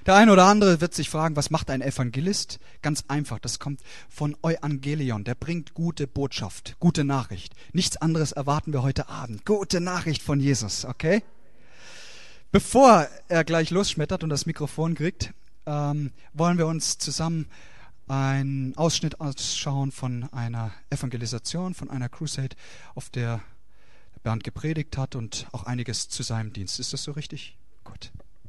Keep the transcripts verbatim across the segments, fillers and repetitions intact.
Der eine oder andere wird sich fragen, was macht ein Evangelist? Ganz einfach, das kommt von Euangelion. Der bringt gute Botschaft, gute Nachricht. Nichts anderes erwarten wir heute Abend. Gute Nachricht von Jesus, okay? Bevor er gleich losschmettert und das Mikrofon kriegt, ähm, wollen wir uns zusammen einen Ausschnitt ausschauen von einer Evangelisation, von einer Crusade, auf der Bernd gepredigt hat und auch einiges zu seinem Dienst. Ist das so richtig? Gut.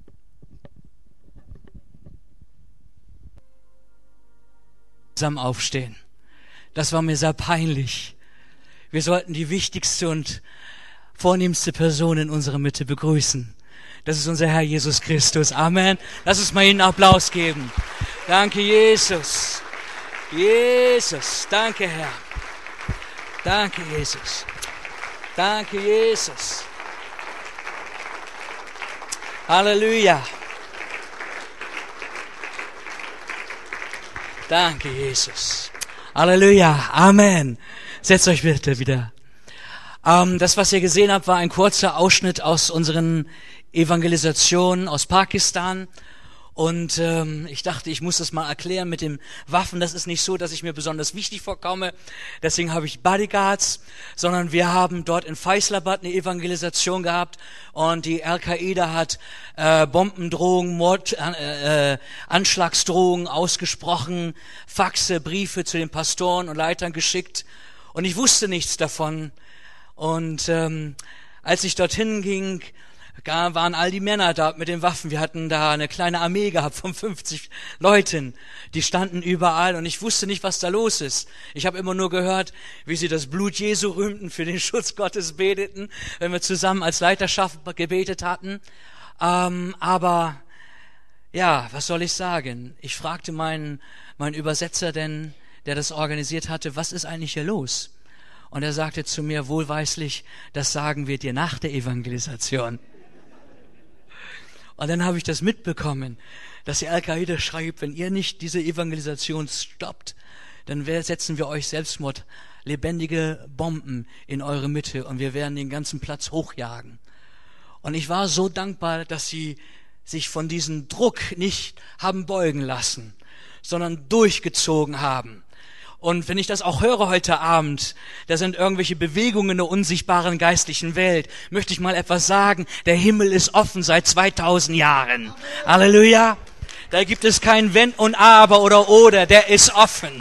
Zusammen aufstehen. Das war mir sehr peinlich. Wir sollten die wichtigste und vornehmste Person in unserer Mitte begrüßen. Das ist unser Herr Jesus Christus. Amen. Lass uns mal ihnen einen Applaus geben. Danke, Jesus. Jesus. Danke, Herr. Danke, Jesus. Danke, Jesus. Halleluja. Danke, Jesus. Halleluja. Amen. Setzt euch bitte wieder. Ähm, das, was ihr gesehen habt, war ein kurzer Ausschnitt aus unseren Evangelisationen aus Pakistan. Und ähm, ich dachte, ich muss das mal erklären mit den Waffen. Das ist nicht so, dass ich mir besonders wichtig vorkomme. Deswegen habe ich Bodyguards, sondern wir haben dort in Faisalabad eine Evangelisation gehabt und die Al-Qaida hat äh, Bombendrohungen, Mord, äh, äh, Anschlagsdrohungen ausgesprochen, Faxe, Briefe zu den Pastoren und Leitern geschickt und ich wusste nichts davon. Und ähm, als ich dorthin ging, da waren all die Männer da mit den Waffen. Wir hatten da eine kleine Armee gehabt von fünfzig Leuten. Die standen überall und ich wusste nicht, was da los ist. Ich habe immer nur gehört, wie sie das Blut Jesu rühmten, für den Schutz Gottes beteten, wenn wir zusammen als Leiterschaft gebetet hatten. Ähm, aber ja, was soll ich sagen? Ich fragte meinen, meinen Übersetzer denn, der das organisiert hatte, was ist eigentlich hier los? Und er sagte zu mir wohlweislich, das sagen wir dir nach der Evangelisation. Und dann habe ich das mitbekommen, dass die Al-Qaida schreibt, wenn ihr nicht diese Evangelisation stoppt, dann setzen wir euch Selbstmord, lebendige Bomben in eure Mitte und wir werden den ganzen Platz hochjagen. Und ich war so dankbar, dass sie sich von diesem Druck nicht haben beugen lassen, sondern durchgezogen haben. Und wenn ich das auch höre heute Abend, da sind irgendwelche Bewegungen in der unsichtbaren geistlichen Welt, möchte ich mal etwas sagen. Der Himmel ist offen seit zweitausend Jahren. Halleluja. Da gibt es kein Wenn und Aber oder Oder, der ist offen.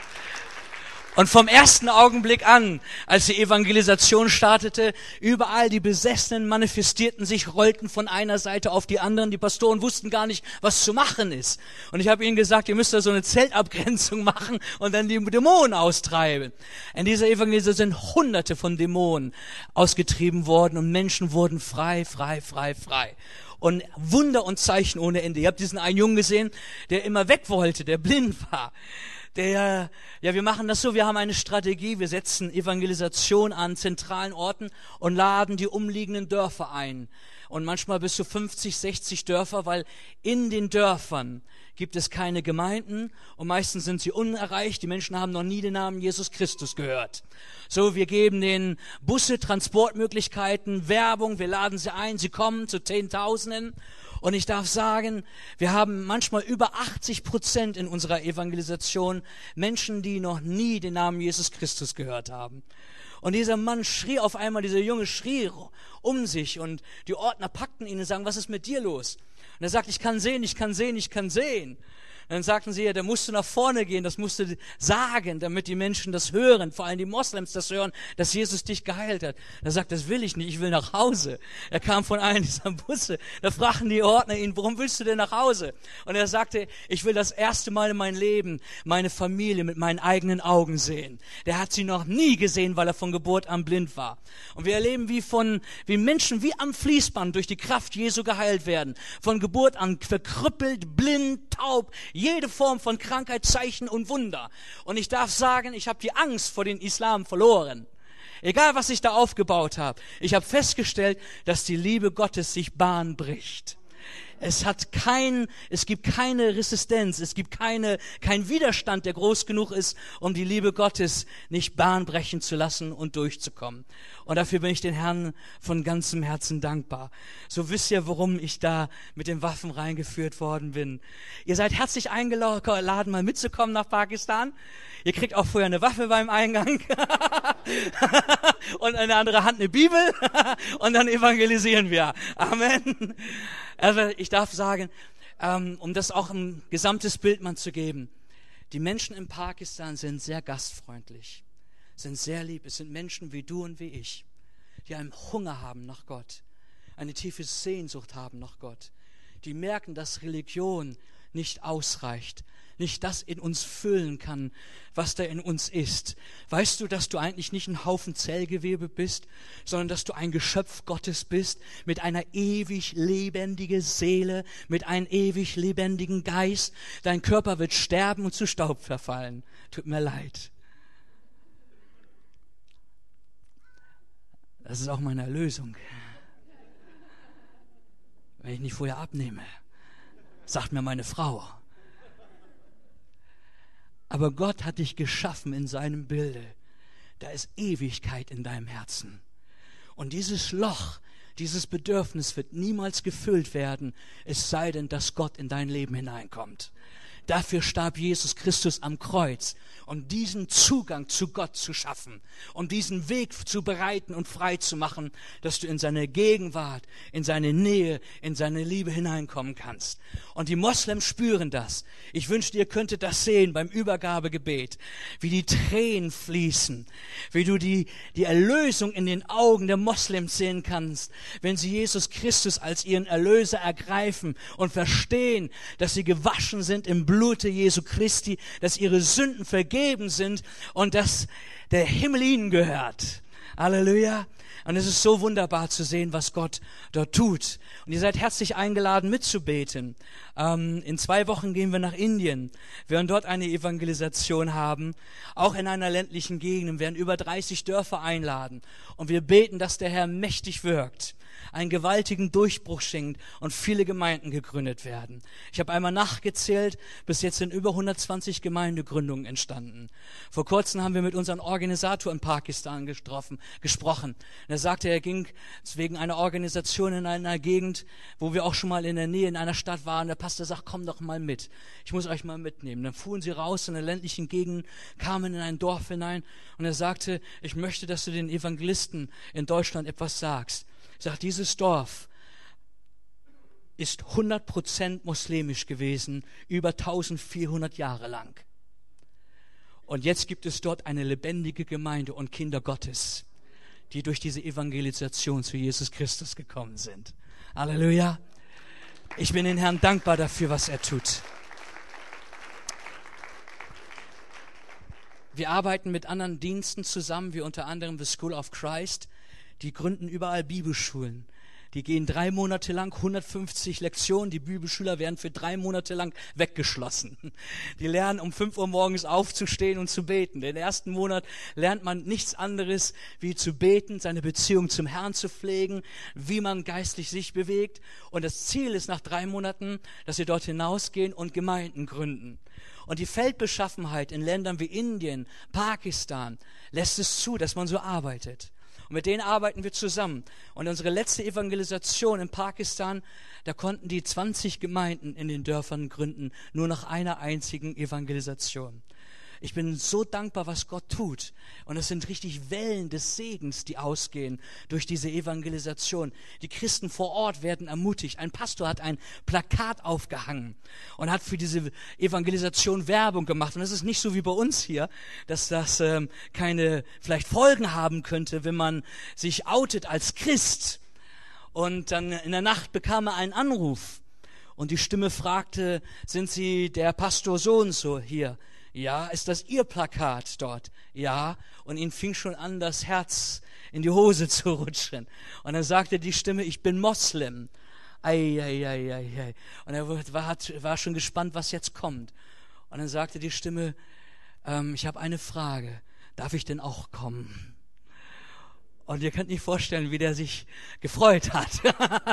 Und vom ersten Augenblick an, als die Evangelisation startete, überall die Besessenen manifestierten sich, rollten von einer Seite auf die anderen. Die Pastoren wussten gar nicht, was zu machen ist. Und ich habe ihnen gesagt, ihr müsst da so eine Zeltabgrenzung machen und dann die Dämonen austreiben. In dieser Evangelisation sind Hunderte von Dämonen ausgetrieben worden und Menschen wurden frei, frei, frei, frei. Und Wunder und Zeichen ohne Ende. Ihr habt diesen einen Jungen gesehen, der immer weg wollte, der blind war. Der, ja, wir machen das so, wir haben eine Strategie, wir setzen Evangelisation an zentralen Orten und laden die umliegenden Dörfer ein. Und manchmal bis zu fünfzig, sechzig Dörfer, weil in den Dörfern gibt es keine Gemeinden und meistens sind sie unerreicht. Die Menschen haben noch nie den Namen Jesus Christus gehört. So, wir geben den Busse, Transportmöglichkeiten, Werbung, wir laden sie ein, sie kommen zu Zehntausenden. Und ich darf sagen, wir haben manchmal über achtzig Prozent in unserer Evangelisation Menschen, die noch nie den Namen Jesus Christus gehört haben. Und dieser Mann schrie auf einmal, dieser Junge schrie um sich und die Ordner packten ihn und sagen, was ist mit dir los? Und er sagt, ich kann sehen, ich kann sehen, ich kann sehen. Und dann sagten sie, ja, da musst du nach vorne gehen, das musst du sagen, damit die Menschen das hören, vor allem die Moslems das hören, dass Jesus dich geheilt hat. Er sagt, das will ich nicht, ich will nach Hause. Er kam von einem dieser Busse, da fragten die Ordner ihn, warum willst du denn nach Hause? Und er sagte, ich will das erste Mal in meinem Leben meine Familie mit meinen eigenen Augen sehen. Der hat sie noch nie gesehen, weil er von Geburt an blind war. Und wir erleben, wie von, wie Menschen wie am Fließband durch die Kraft Jesu geheilt werden. Von Geburt an verkrüppelt, blind, taub, jede Form von Krankheit, Zeichen und Wunder. Und ich darf sagen, ich habe die Angst vor den Islam verloren. Egal, was ich da aufgebaut habe. Ich habe festgestellt, dass die Liebe Gottes sich Bahn bricht. Es hat kein, es gibt keine Resistenz, es gibt keine, kein Widerstand, der groß genug ist, um die Liebe Gottes nicht Bahn brechen zu lassen und durchzukommen. Und dafür bin ich den Herrn von ganzem Herzen dankbar. So wisst ihr, warum ich da mit den Waffen reingeführt worden bin. Ihr seid herzlich eingeladen, mal mitzukommen nach Pakistan. Ihr kriegt auch vorher eine Waffe beim Eingang und in der anderen Hand eine Bibel und dann evangelisieren wir. Amen. Also ich darf sagen, ähm, um das auch ein gesamtes Bild mal zu geben, die Menschen in Pakistan sind sehr gastfreundlich, sind sehr lieb. Es sind Menschen wie du und wie ich, die einen Hunger haben nach Gott, eine tiefe Sehnsucht haben nach Gott, die merken, dass Religion nicht ausreicht, nicht das in uns füllen kann, was da in uns ist. Weißt du, dass du eigentlich nicht ein Haufen Zellgewebe bist, sondern dass du ein Geschöpf Gottes bist, mit einer ewig lebendigen Seele, mit einem ewig lebendigen Geist. Dein Körper wird sterben und zu Staub verfallen. Tut mir leid. Das ist auch meine Erlösung. Wenn ich nicht vorher abnehme, sagt mir meine Frau. Aber Gott hat dich geschaffen in seinem Bilde. Da ist Ewigkeit in deinem Herzen. Und dieses Loch, dieses Bedürfnis wird niemals gefüllt werden, es sei denn, dass Gott in dein Leben hineinkommt. Dafür starb Jesus Christus am Kreuz, um diesen Zugang zu Gott zu schaffen, um diesen Weg zu bereiten und frei zu machen, dass du in seine Gegenwart, in seine Nähe, in seine Liebe hineinkommen kannst. Und die Moslems spüren das. Ich wünschte, ihr könntet das sehen beim Übergabegebet, wie die Tränen fließen, wie du die, die Erlösung in den Augen der Moslems sehen kannst, wenn sie Jesus Christus als ihren Erlöser ergreifen und verstehen, dass sie gewaschen sind im Blute Jesu Christi, dass ihre Sünden vergeben sind und dass der Himmel ihnen gehört. Halleluja. Und es ist so wunderbar zu sehen, was Gott dort tut. Und ihr seid herzlich eingeladen, mitzubeten. Ähm, in zwei Wochen gehen wir nach Indien. Wir werden dort eine Evangelisation haben, auch in einer ländlichen Gegend. Wir werden über dreißig Dörfer einladen. Und wir beten, dass der Herr mächtig wirkt, einen gewaltigen Durchbruch schenkt und viele Gemeinden gegründet werden. Ich habe einmal nachgezählt, bis jetzt sind über hundertzwanzig Gemeindegründungen entstanden. Vor kurzem haben wir mit unserem Organisator in Pakistan getroffen, gesprochen. Und er sagte, er ging wegen einer Organisation in einer Gegend, wo wir auch schon mal in der Nähe in einer Stadt waren. Der Pastor sagt, komm doch mal mit. Ich muss euch mal mitnehmen. Dann fuhren sie raus in der ländlichen Gegend, kamen in ein Dorf hinein und er sagte, ich möchte, dass du den Evangelisten in Deutschland etwas sagst. Ich sage, dieses Dorf ist hundert Prozent muslimisch gewesen, über eintausendvierhundert Jahre lang. Und jetzt gibt es dort eine lebendige Gemeinde und Kinder Gottes, die durch diese Evangelisation zu Jesus Christus gekommen sind. Halleluja. Ich bin den Herrn dankbar dafür, was er tut. Wir arbeiten mit anderen Diensten zusammen, wie unter anderem The School of Christ. Die gründen überall Bibelschulen. Die gehen drei Monate lang, hundertfünfzig Lektionen. Die Bibelschüler werden für drei Monate lang weggeschlossen. Die lernen, um fünf Uhr morgens aufzustehen und zu beten. Den ersten Monat lernt man nichts anderes, wie zu beten, seine Beziehung zum Herrn zu pflegen, wie man geistlich sich bewegt. Und das Ziel ist nach drei Monaten, dass sie dort hinausgehen und Gemeinden gründen. Und die Feldbeschaffenheit in Ländern wie Indien, Pakistan lässt es zu, dass man so arbeitet. Und mit denen arbeiten wir zusammen. Und unsere letzte Evangelisation in Pakistan, da konnten die zwanzig Gemeinden in den Dörfern gründen, nur nach einer einzigen Evangelisation. Ich bin so dankbar, was Gott tut. Und es sind richtig Wellen des Segens, die ausgehen durch diese Evangelisation. Die Christen vor Ort werden ermutigt. Ein Pastor hat ein Plakat aufgehangen und hat für diese Evangelisation Werbung gemacht. Und es ist nicht so wie bei uns hier, dass das ähm, keine vielleicht Folgen haben könnte, wenn man sich outet als Christ. Und dann in der Nacht bekam er einen Anruf. Und die Stimme fragte, sind Sie der Pastor so und so hier? Ja, ist das Ihr Plakat dort? Ja, und ihm fing schon an, das Herz in die Hose zu rutschen. Und dann sagte die Stimme, ich bin Moslem. Ei, ei, ei, ei, ei. Und er war, war schon gespannt, was jetzt kommt. Und dann sagte die Stimme, ähm, ich habe eine Frage, darf ich denn auch kommen? Und ihr könnt nicht vorstellen, wie der sich gefreut hat.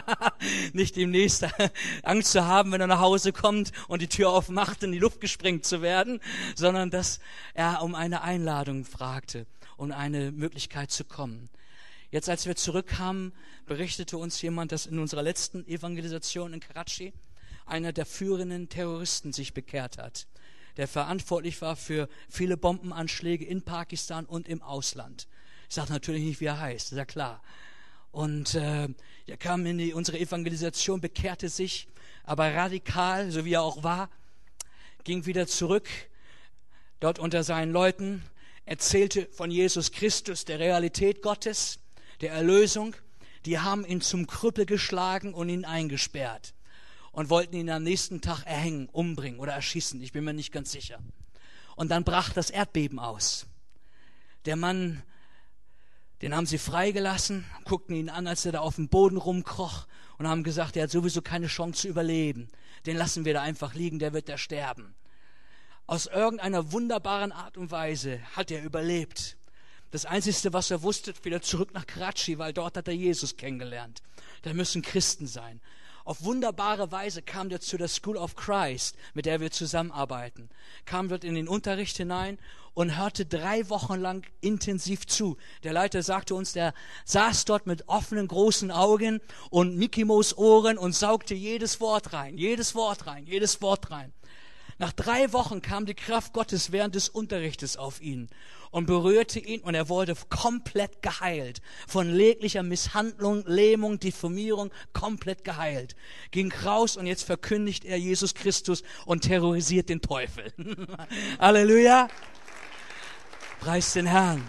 Nicht demnächst Angst zu haben, wenn er nach Hause kommt und die Tür aufmacht, in die Luft gesprengt zu werden, sondern dass er um eine Einladung fragte und eine Möglichkeit zu kommen. Jetzt, als wir zurückkamen, berichtete uns jemand, dass in unserer letzten Evangelisation in Karachi einer der führenden Terroristen sich bekehrt hat, der verantwortlich war für viele Bombenanschläge in Pakistan und im Ausland. Ich sage natürlich nicht, wie er heißt, ist ja klar. Und äh, er kam in die, unsere Evangelisation, bekehrte sich, aber radikal, so wie er auch war, ging wieder zurück, dort unter seinen Leuten, erzählte von Jesus Christus, der Realität Gottes, der Erlösung. Die haben ihn zum Krüppel geschlagen und ihn eingesperrt und wollten ihn am nächsten Tag erhängen, umbringen oder erschießen, ich bin mir nicht ganz sicher. Und dann brach das Erdbeben aus. Der Mann, den haben sie freigelassen, guckten ihn an, als er da auf dem Boden rumkroch und haben gesagt, er hat sowieso keine Chance zu überleben. Den lassen wir da einfach liegen, der wird da sterben. Aus irgendeiner wunderbaren Art und Weise hat er überlebt. Das Einzige, was er wusste, wieder zurück nach Karachi, weil dort hat er Jesus kennengelernt. Da müssen Christen sein. Auf wunderbare Weise kam der zu der School of Christ, mit der wir zusammenarbeiten. Kam dort in den Unterricht hinein und hörte drei Wochen lang intensiv zu. Der Leiter sagte uns, der saß dort mit offenen großen Augen und Mickey Mouse Ohren und saugte jedes Wort rein, jedes Wort rein, jedes Wort rein. Nach drei Wochen kam die Kraft Gottes während des Unterrichtes auf ihn und berührte ihn und er wurde komplett geheilt. Von jeglicher Misshandlung, Lähmung, Diffamierung, komplett geheilt. Ging raus und jetzt verkündigt er Jesus Christus und terrorisiert den Teufel. Halleluja! Preis den Herrn.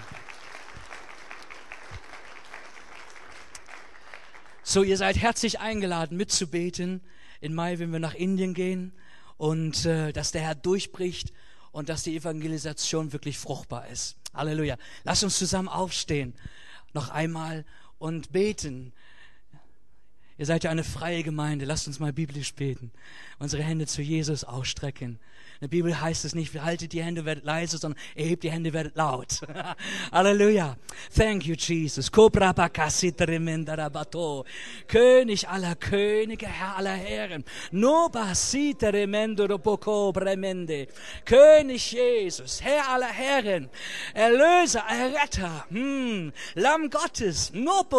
So, ihr seid herzlich eingeladen mitzubeten. Im Mai, wenn wir nach Indien gehen. Und äh, dass der Herr durchbricht und dass die Evangelisation wirklich fruchtbar ist. Halleluja. Lass uns zusammen aufstehen, noch einmal und beten. Ihr seid ja eine freie Gemeinde, lasst uns mal biblisch beten. Unsere Hände zu Jesus ausstrecken. In der Bibel heißt es nicht, haltet die Hände, werdet leise, sondern erhebt die Hände, werdet laut. Halleluja. Thank you, Jesus. König aller Könige, Herr aller Herren. König Jesus, Herr aller Herren, Erlöser, Erretter, hm, Lamm Gottes.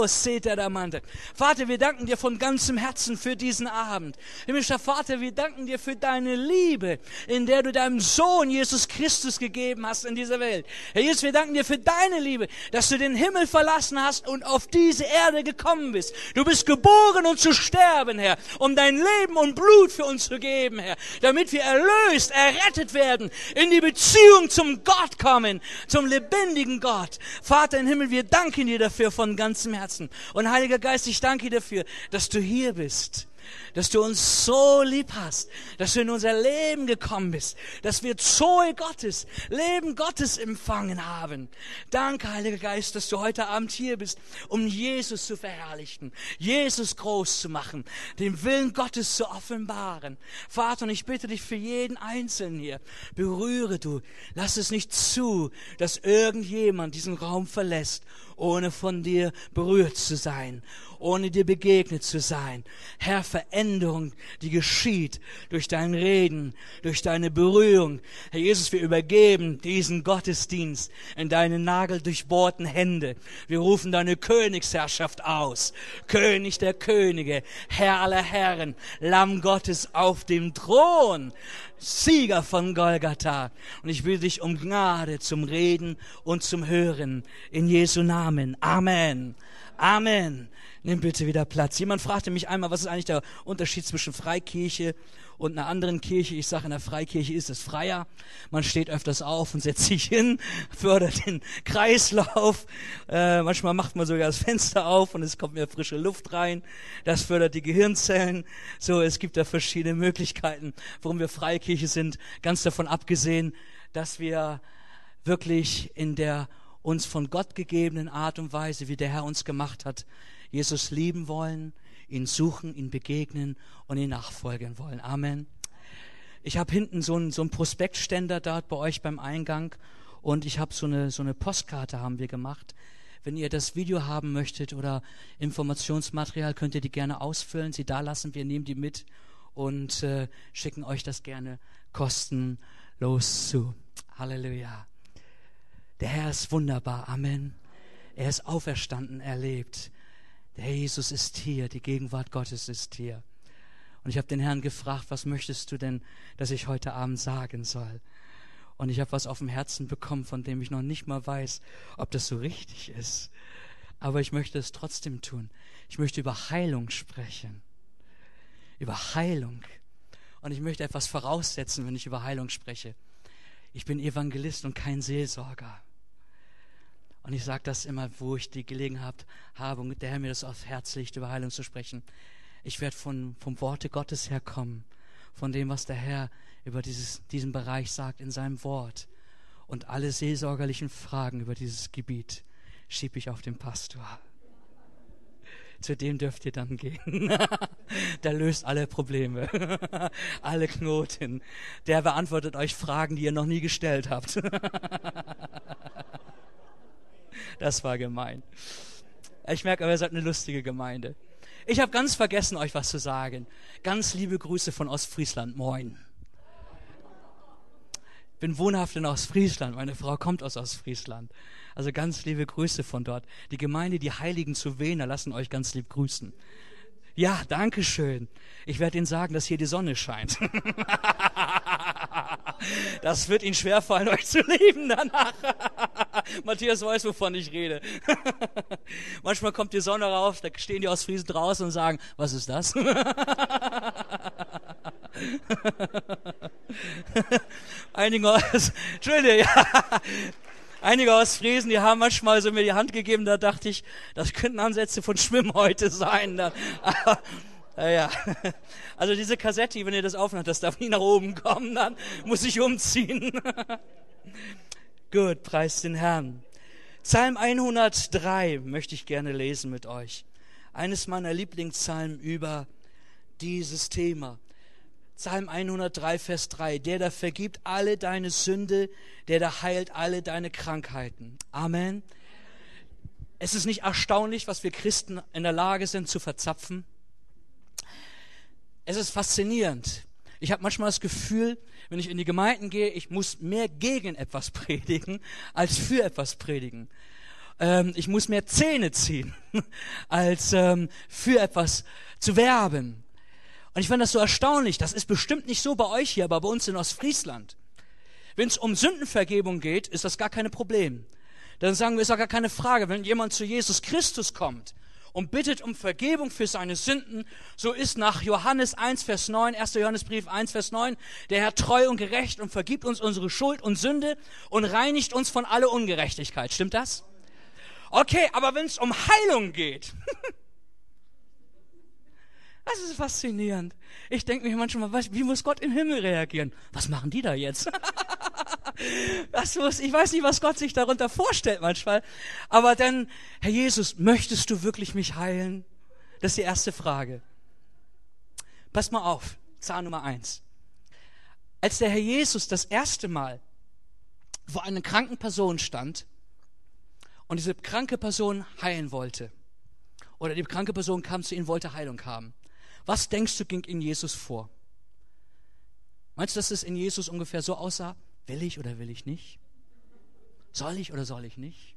Vater, wir danken dir von ganzem Herzen für diesen Abend. Himmlischer Vater, wir danken dir für deine Liebe, in der du deinem Sohn Jesus Christus gegeben hast in dieser Welt. Herr Jesus, wir danken dir für deine Liebe, dass du den Himmel verlassen hast und auf diese Erde gekommen bist. Du bist geboren, um zu sterben, Herr, um dein Leben und Blut für uns zu geben, Herr, damit wir erlöst, errettet werden, in die Beziehung zum Gott kommen, zum lebendigen Gott. Vater im Himmel, wir danken dir dafür von ganzem Herzen. Und Heiliger Geist, ich danke dir dafür, dass du hier bist. Dass du uns so lieb hast, dass du in unser Leben gekommen bist, dass wir Zoe Gottes, Leben Gottes empfangen haben. Danke, Heiliger Geist, dass du heute Abend hier bist, um Jesus zu verherrlichen, Jesus groß zu machen, den Willen Gottes zu offenbaren. Vater, und ich bitte dich für jeden Einzelnen hier, berühre du, lass es nicht zu, dass irgendjemand diesen Raum verlässt, ohne von dir berührt zu sein, ohne dir begegnet zu sein. Herr, Veränderung, die geschieht durch dein Reden, durch deine Berührung. Herr Jesus, wir übergeben diesen Gottesdienst in deine nageldurchbohrten Hände. Wir rufen deine Königsherrschaft aus. König der Könige, Herr aller Herren, Lamm Gottes auf dem Thron. Sieger von Golgatha. Und ich bitte dich um Gnade zum Reden und zum Hören. In Jesu Namen. Amen. Amen. Nimm bitte wieder Platz. Jemand fragte mich einmal, was ist eigentlich der Unterschied zwischen Freikirche und einer anderen Kirche? Ich sage, in der Freikirche ist es freier. Man steht öfters auf und setzt sich hin, fördert den Kreislauf. Äh, manchmal macht man sogar das Fenster auf und es kommt mehr frische Luft rein. Das fördert die Gehirnzellen. So, es gibt da verschiedene Möglichkeiten, warum wir Freikirche sind. Ganz davon abgesehen, dass wir wirklich in der uns von Gott gegebenen Art und Weise, wie der Herr uns gemacht hat, Jesus lieben wollen, ihn suchen, ihn begegnen und ihn nachfolgen wollen. Amen. Ich habe hinten so einen so einen Prospektständer dort bei euch beim Eingang und ich habe so eine so eine Postkarte haben wir gemacht Wenn ihr das Video haben möchtet oder Informationsmaterial, könnt ihr die gerne ausfüllen, sie da lassen, wir nehmen die mit und äh, schicken euch das gerne kostenlos zu. Halleluja. Der Herr ist wunderbar, Amen. Er ist auferstanden, er lebt. Der Herr Jesus ist hier, die Gegenwart Gottes ist hier. Und ich habe den Herrn gefragt, was möchtest du denn, dass ich heute Abend sagen soll? Und ich habe was auf dem Herzen bekommen, von dem ich noch nicht mal weiß, ob das so richtig ist. Aber ich möchte es trotzdem tun. Ich möchte über Heilung sprechen. Über Heilung. Und ich möchte etwas voraussetzen, wenn ich über Heilung spreche. Ich bin Evangelist und kein Seelsorger. Und ich sage das immer, wo ich die Gelegenheit habe und der Herr mir das aufs Herz legt, über Heilung zu sprechen. Ich werde von, vom Worte Gottes herkommen, von dem, was der Herr über dieses, diesen Bereich sagt in seinem Wort. Und alle seelsorgerlichen Fragen über dieses Gebiet schiebe ich auf den Pastor. Zu dem dürft ihr dann gehen. Der löst alle Probleme, alle Knoten. Der beantwortet euch Fragen, die ihr noch nie gestellt habt. Das war gemein. Ich merke aber, ihr seid eine lustige Gemeinde. Ich habe ganz vergessen, euch was zu sagen. Ganz liebe Grüße von Ostfriesland. Moin. Ich bin wohnhaft in Ostfriesland. Meine Frau kommt aus Ostfriesland. Also ganz liebe Grüße von dort. Die Gemeinde, die Heiligen zu Wehner, lassen euch ganz lieb grüßen. Ja, danke schön. Ich werde Ihnen sagen, dass hier die Sonne scheint. Das wird Ihnen schwerfallen, euch zu lieben danach. Matthias weiß, wovon ich rede. Manchmal kommt die Sonne rauf, da stehen die Ostfriesen draußen und sagen, was ist das? Einige aus, Entschuldigung, ja. Einige Ostfriesen, die haben manchmal so mir die Hand gegeben, da dachte ich, das könnten Ansätze von Schwimmen heute sein. Da, aber, ja. Also diese Kassette, wenn ihr das aufnahmt, das darf nicht nach oben kommen, dann muss ich umziehen. Gut, preist den Herrn. Psalm hundertdrei möchte ich gerne lesen mit euch. Eines meiner Lieblingspsalmen über dieses Thema. Psalm hundertdrei, Vers drei. Der da vergibt alle deine Sünde, der da heilt alle deine Krankheiten. Amen. Es ist nicht erstaunlich, was wir Christen in der Lage sind zu verzapfen. Es ist faszinierend. Ich habe manchmal das Gefühl, wenn ich in die Gemeinden gehe, ich muss mehr gegen etwas predigen, als für etwas predigen. Ähm, ich muss mehr Zähne ziehen, als ähm, für etwas zu werben. Und ich fand das so erstaunlich. Das ist bestimmt nicht so bei euch hier, aber bei uns in Ostfriesland. Wenn es um Sündenvergebung geht, ist das gar kein Problem. Dann sagen wir, ist auch gar keine Frage. Wenn jemand zu Jesus Christus kommt und bittet um Vergebung für seine Sünden, so ist nach Johannes eins, Vers neun, erster Johannesbrief eins, Vers neun, der Herr treu und gerecht und vergibt uns unsere Schuld und Sünde und reinigt uns von aller Ungerechtigkeit. Stimmt das? Okay, aber wenn es um Heilung geht, das ist faszinierend. Ich denke mir manchmal, was, wie muss Gott im Himmel reagieren? Was machen die da jetzt? Das muss, ich weiß nicht, was Gott sich darunter vorstellt manchmal. Aber dann, Herr Jesus, möchtest du wirklich mich heilen? Das ist die erste Frage. Pass mal auf, Zahl Nummer eins. Als der Herr Jesus das erste Mal vor einer kranken Person stand und diese kranke Person heilen wollte, oder die kranke Person kam zu ihm, wollte Heilung haben, was denkst du, ging in Jesus vor? Meinst du, dass es in Jesus ungefähr so aussah? Will ich oder will ich nicht? Soll ich oder soll ich nicht?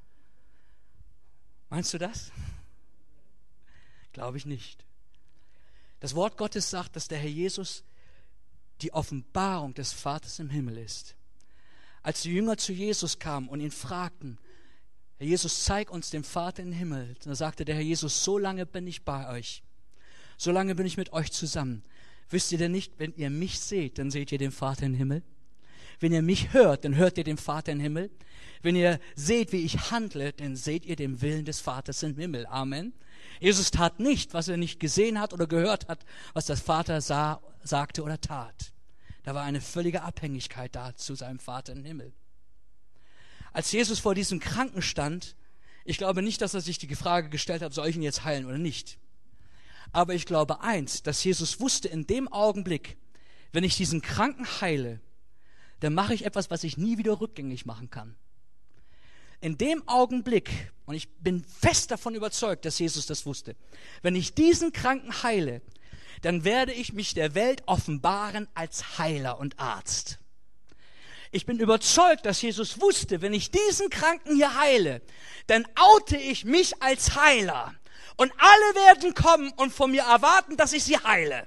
Meinst du das? Glaube ich nicht. Das Wort Gottes sagt, dass der Herr Jesus die Offenbarung des Vaters im Himmel ist. Als die Jünger zu Jesus kamen und ihn fragten, Herr Jesus, zeig uns den Vater im Himmel, da sagte der Herr Jesus, so lange bin ich bei euch. So lange bin ich mit euch zusammen. Wisst ihr denn nicht, wenn ihr mich seht, dann seht ihr den Vater im Himmel? Wenn ihr mich hört, dann hört ihr den Vater im Himmel. Wenn ihr seht, wie ich handle, dann seht ihr den Willen des Vaters im Himmel. Amen. Jesus tat nicht, was er nicht gesehen hat oder gehört hat, was der Vater sah, sagte oder tat. Da war eine völlige Abhängigkeit da zu seinem Vater im Himmel. Als Jesus vor diesem Kranken stand, ich glaube nicht, dass er sich die Frage gestellt hat, soll ich ihn jetzt heilen oder nicht. Aber ich glaube eins, dass Jesus wusste in dem Augenblick, wenn ich diesen Kranken heile, dann mache ich etwas, was ich nie wieder rückgängig machen kann. in dem Augenblick, und ich bin fest davon überzeugt, dass Jesus das wusste, wenn ich diesen Kranken heile, dann werde ich mich der Welt offenbaren als Heiler und Arzt. Ich bin überzeugt, dass Jesus wusste, wenn ich diesen Kranken hier heile, dann oute ich mich als Heiler. Und alle werden kommen und von mir erwarten, dass ich sie heile.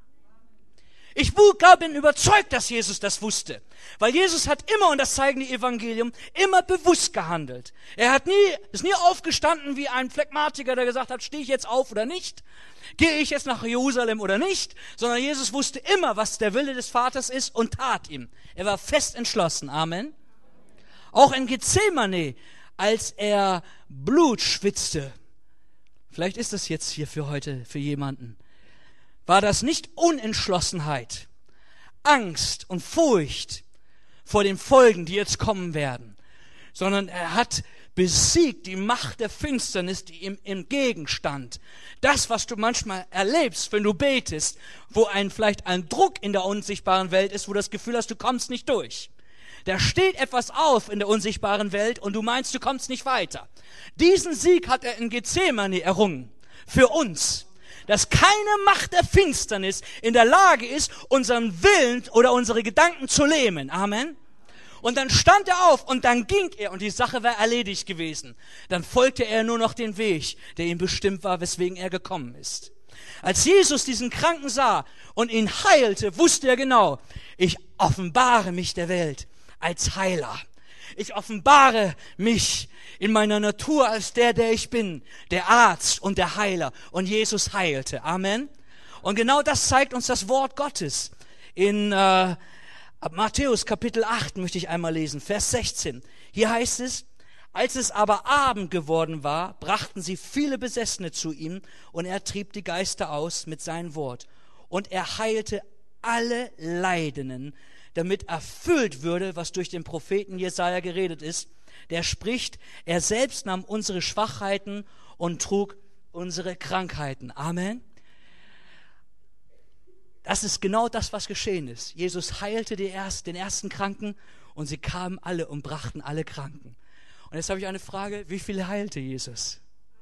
Ich bin überzeugt, dass Jesus das wusste. Weil Jesus hat immer, und das zeigen die Evangelien, immer bewusst gehandelt. Er hat nie, ist nie aufgestanden wie ein Phlegmatiker, der gesagt hat, stehe ich jetzt auf oder nicht? Gehe ich jetzt nach Jerusalem oder nicht? Sondern Jesus wusste immer, was der Wille des Vaters ist und tat ihm. Er war fest entschlossen. Amen. Auch in Gethsemane, als er Blut schwitzte, vielleicht ist das jetzt hier für heute, für jemanden, war das nicht Unentschlossenheit, Angst und Furcht vor den Folgen, die jetzt kommen werden, sondern er hat besiegt die Macht der Finsternis, die ihm entgegenstand. Das, was du manchmal erlebst, wenn du betest, wo ein vielleicht ein Druck in der unsichtbaren Welt ist, wo du das Gefühl hast, du kommst nicht durch. Da steht etwas auf in der unsichtbaren Welt und du meinst, du kommst nicht weiter. Diesen Sieg hat er in Gethsemane errungen. Für uns. Dass keine Macht der Finsternis in der Lage ist, unseren Willen oder unsere Gedanken zu lähmen. Amen. Und dann stand er auf und dann ging er und die Sache war erledigt gewesen. Dann folgte er nur noch den Weg, der ihm bestimmt war, weswegen er gekommen ist. Als Jesus diesen Kranken sah und ihn heilte, wusste er genau, ich offenbare mich der Welt als Heiler. Ich offenbare mich in meiner Natur als der, der ich bin, der Arzt und der Heiler. Und Jesus heilte. Amen. Und genau das zeigt uns das Wort Gottes. In äh, Matthäus Kapitel acht möchte ich einmal lesen, Vers sechzehn. Hier heißt es, als es aber Abend geworden war, brachten sie viele Besessene zu ihm und er trieb die Geister aus mit seinem Wort. Und er heilte alle Leidenden, damit erfüllt würde, was durch den Propheten Jesaja geredet ist. Der spricht, er selbst nahm unsere Schwachheiten und trug unsere Krankheiten. Amen. Das ist genau das, was geschehen ist. Jesus heilte die erst, den ersten Kranken und sie kamen alle und brachten alle Kranken. Und jetzt habe ich eine Frage, wie viele heilte Jesus?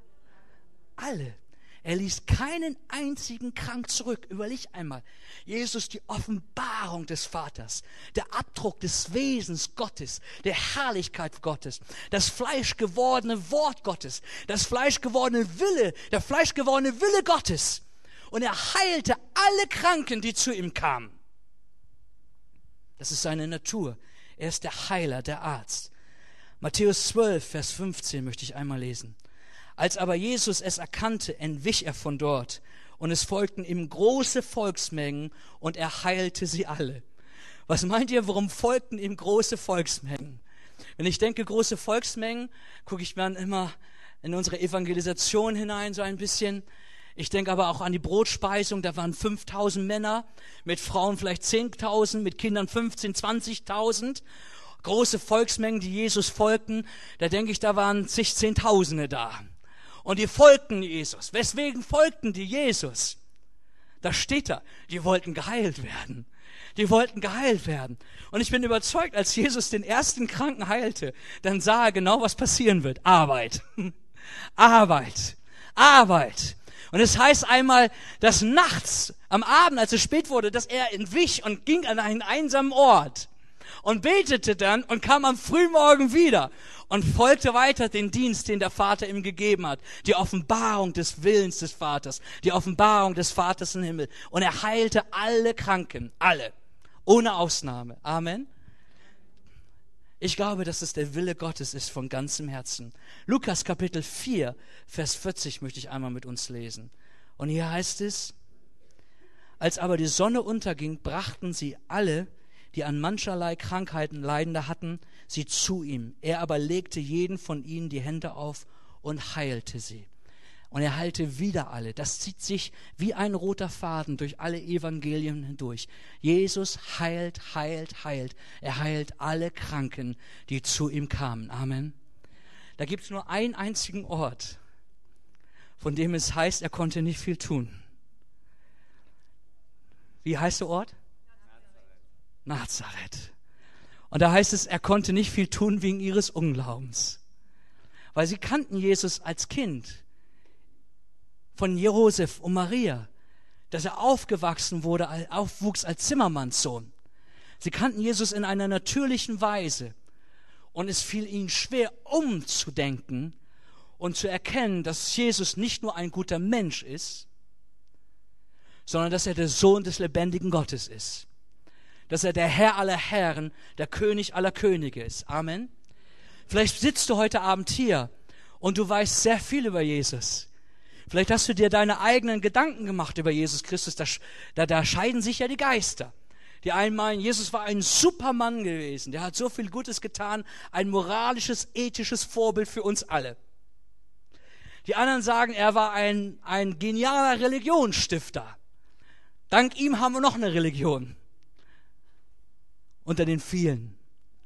Alle. Er ließ keinen einzigen krank zurück. Überleg einmal. Jesus, die Offenbarung des Vaters, der Abdruck des Wesens Gottes, der Herrlichkeit Gottes, das fleischgewordene Wort Gottes, das fleischgewordene Wille, der fleischgewordene Wille Gottes. Und er heilte alle Kranken, die zu ihm kamen. Das ist seine Natur. Er ist der Heiler, der Arzt. Matthäus zwölf, Vers fünfzehn möchte ich einmal lesen. Als aber Jesus es erkannte, entwich er von dort, und es folgten ihm große Volksmengen, und er heilte sie alle. Was meint ihr, warum folgten ihm große Volksmengen? Wenn ich denke, große Volksmengen, gucke ich mir dann immer in unsere Evangelisation hinein, so ein bisschen. Ich denke aber auch an die Brotspeisung, da waren fünftausend Männer, mit Frauen vielleicht zehntausend, mit Kindern fünfzehntausend, zwanzigtausend. Große Volksmengen, die Jesus folgten, da denke ich, da waren zig Zehntausende da. Und die folgten Jesus. Weswegen folgten die Jesus? Da steht da, die wollten geheilt werden. Die wollten geheilt werden. Und ich bin überzeugt, als Jesus den ersten Kranken heilte, dann sah er genau, was passieren wird. Arbeit. Arbeit. Arbeit. Und es heißt einmal, dass nachts, am Abend, als es spät wurde, dass er entwich und ging an einen einsamen Ort und betete dann und kam am Frühmorgen wieder und folgte weiter den Dienst, den der Vater ihm gegeben hat. Die Offenbarung des Willens des Vaters, die Offenbarung des Vaters im Himmel. Und er heilte alle Kranken, alle, ohne Ausnahme. Amen. Ich glaube, dass es der Wille Gottes ist von ganzem Herzen. Lukas Kapitel vier, Vers vierzig möchte ich einmal mit uns lesen. Und hier heißt es, als aber die Sonne unterging, brachten sie alle, die an mancherlei Krankheiten Leidende hatten, sie zu ihm. Er aber legte jeden von ihnen die Hände auf und heilte sie. Und er heilte wieder alle. Das zieht sich wie ein roter Faden durch alle Evangelien hindurch. Jesus heilt, heilt, heilt. Er heilt alle Kranken, die zu ihm kamen. Amen. Da gibt es nur einen einzigen Ort, von dem es heißt, er konnte nicht viel tun. Wie heißt der Ort? Nazareth. Und da heißt es, er konnte nicht viel tun wegen ihres Unglaubens. weil sie kannten Jesus als Kind von Josef und Maria, dass er aufgewachsen wurde, aufwuchs als Zimmermannssohn. Sie kannten Jesus in einer natürlichen Weise und es fiel ihnen schwer umzudenken und zu erkennen, dass Jesus nicht nur ein guter Mensch ist, sondern dass er der Sohn des lebendigen Gottes ist. Dass er der Herr aller Herren, der König aller Könige ist. Amen. Vielleicht sitzt du heute Abend hier und du weißt sehr viel über Jesus. Vielleicht hast du dir deine eigenen Gedanken gemacht über Jesus Christus. Da, da, da scheiden sich ja die Geister. Die einen meinen, Jesus war ein Supermann gewesen. Der hat so viel Gutes getan. Ein moralisches, ethisches Vorbild für uns alle. Die anderen sagen, er war ein, ein genialer Religionsstifter. Dank ihm haben wir noch eine Religion. Unter den vielen.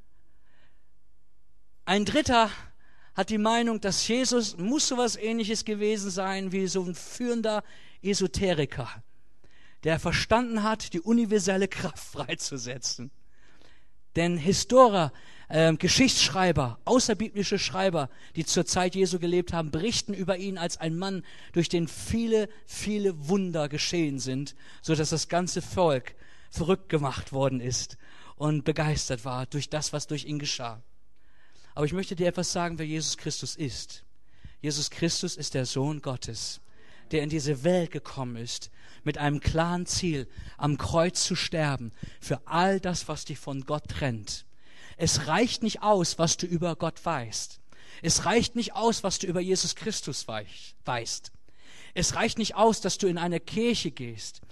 Ein Dritter hat die Meinung, dass Jesus muss so was Ähnliches gewesen sein wie so ein führender Esoteriker, der verstanden hat, die universelle Kraft freizusetzen. Denn Historiker, äh, Geschichtsschreiber, außerbiblische Schreiber, die zur Zeit Jesu gelebt haben, berichten über ihn als ein Mann, durch den viele, viele Wunder geschehen sind, sodass das ganze Volk verrückt gemacht worden ist und begeistert war durch das, was durch ihn geschah. Aber ich möchte dir etwas sagen, wer Jesus Christus ist. Jesus Christus ist der Sohn Gottes, der in diese Welt gekommen ist, mit einem klaren Ziel, am Kreuz zu sterben, für all das, was dich von Gott trennt. Es reicht nicht aus, was du über Gott weißt. Es reicht nicht aus, was du über Jesus Christus weißt. Es reicht nicht aus, dass du in eine Kirche gehst.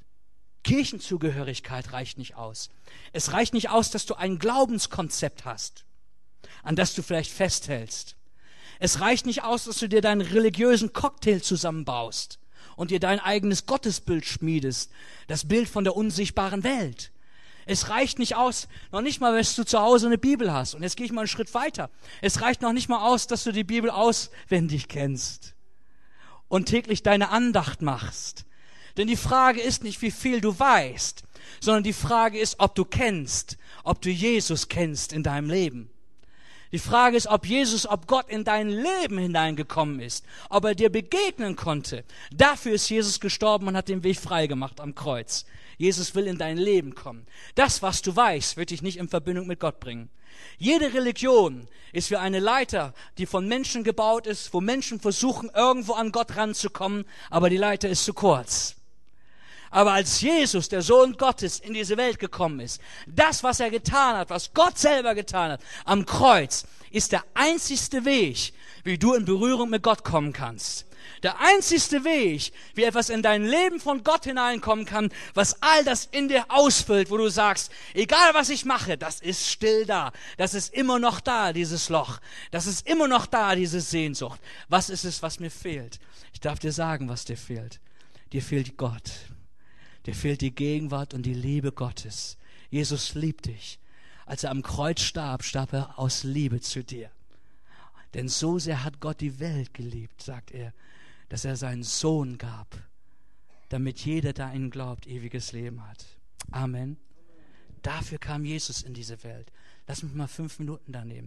Kirchenzugehörigkeit reicht nicht aus. Es reicht nicht aus, dass du ein Glaubenskonzept hast, an das du vielleicht festhältst. Es reicht nicht aus, dass du dir deinen religiösen Cocktail zusammenbaust und dir dein eigenes Gottesbild schmiedest, das Bild von der unsichtbaren Welt. Es reicht nicht aus, noch nicht mal, dass du zu Hause eine Bibel hast. Und jetzt gehe ich mal einen Schritt weiter. Es reicht noch nicht mal aus, dass du die Bibel auswendig kennst und täglich deine Andacht machst. Denn die Frage ist nicht, wie viel du weißt, sondern die Frage ist, ob du kennst, ob du Jesus kennst in deinem Leben. Die Frage ist, ob Jesus, ob Gott in dein Leben hineingekommen ist, ob er dir begegnen konnte. Dafür ist Jesus gestorben und hat den Weg frei gemacht am Kreuz. Jesus will in dein Leben kommen. Das, was du weißt, wird dich nicht in Verbindung mit Gott bringen. Jede Religion ist wie eine Leiter, die von Menschen gebaut ist, wo Menschen versuchen, irgendwo an Gott ranzukommen, aber die Leiter ist zu kurz. Aber als Jesus, der Sohn Gottes, in diese Welt gekommen ist, das, was er getan hat, was Gott selber getan hat, am Kreuz, ist der einzigste Weg, wie du in Berührung mit Gott kommen kannst. Der einzigste Weg, wie etwas in dein Leben von Gott hineinkommen kann, was all das in dir ausfüllt, wo du sagst, egal was ich mache, das ist still da. Das ist immer noch da, dieses Loch. Das ist immer noch da, diese Sehnsucht. Was ist es, was mir fehlt? Ich darf dir sagen, was dir fehlt. Dir fehlt Gott. Dir fehlt die Gegenwart und die Liebe Gottes. Jesus liebt dich. Als er am Kreuz starb, starb er aus Liebe zu dir. Denn so sehr hat Gott die Welt geliebt, sagt er, dass er seinen Sohn gab, damit jeder, der an ihn glaubt, ewiges Leben hat. Amen. Dafür kam Jesus in diese Welt. Lass mich mal fünf Minuten da nehmen.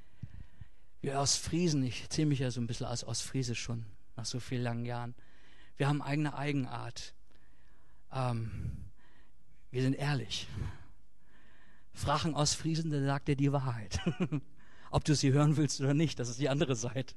Wir Ostfriesen, ich zähle mich ja so ein bisschen als Ostfriese schon, nach so vielen langen Jahren. Wir haben eigene Eigenart. Ähm, wir sind ehrlich. Fragen aus Friesen, der sagt dir die Wahrheit. Ob du sie hören willst oder nicht, das ist die andere Seite.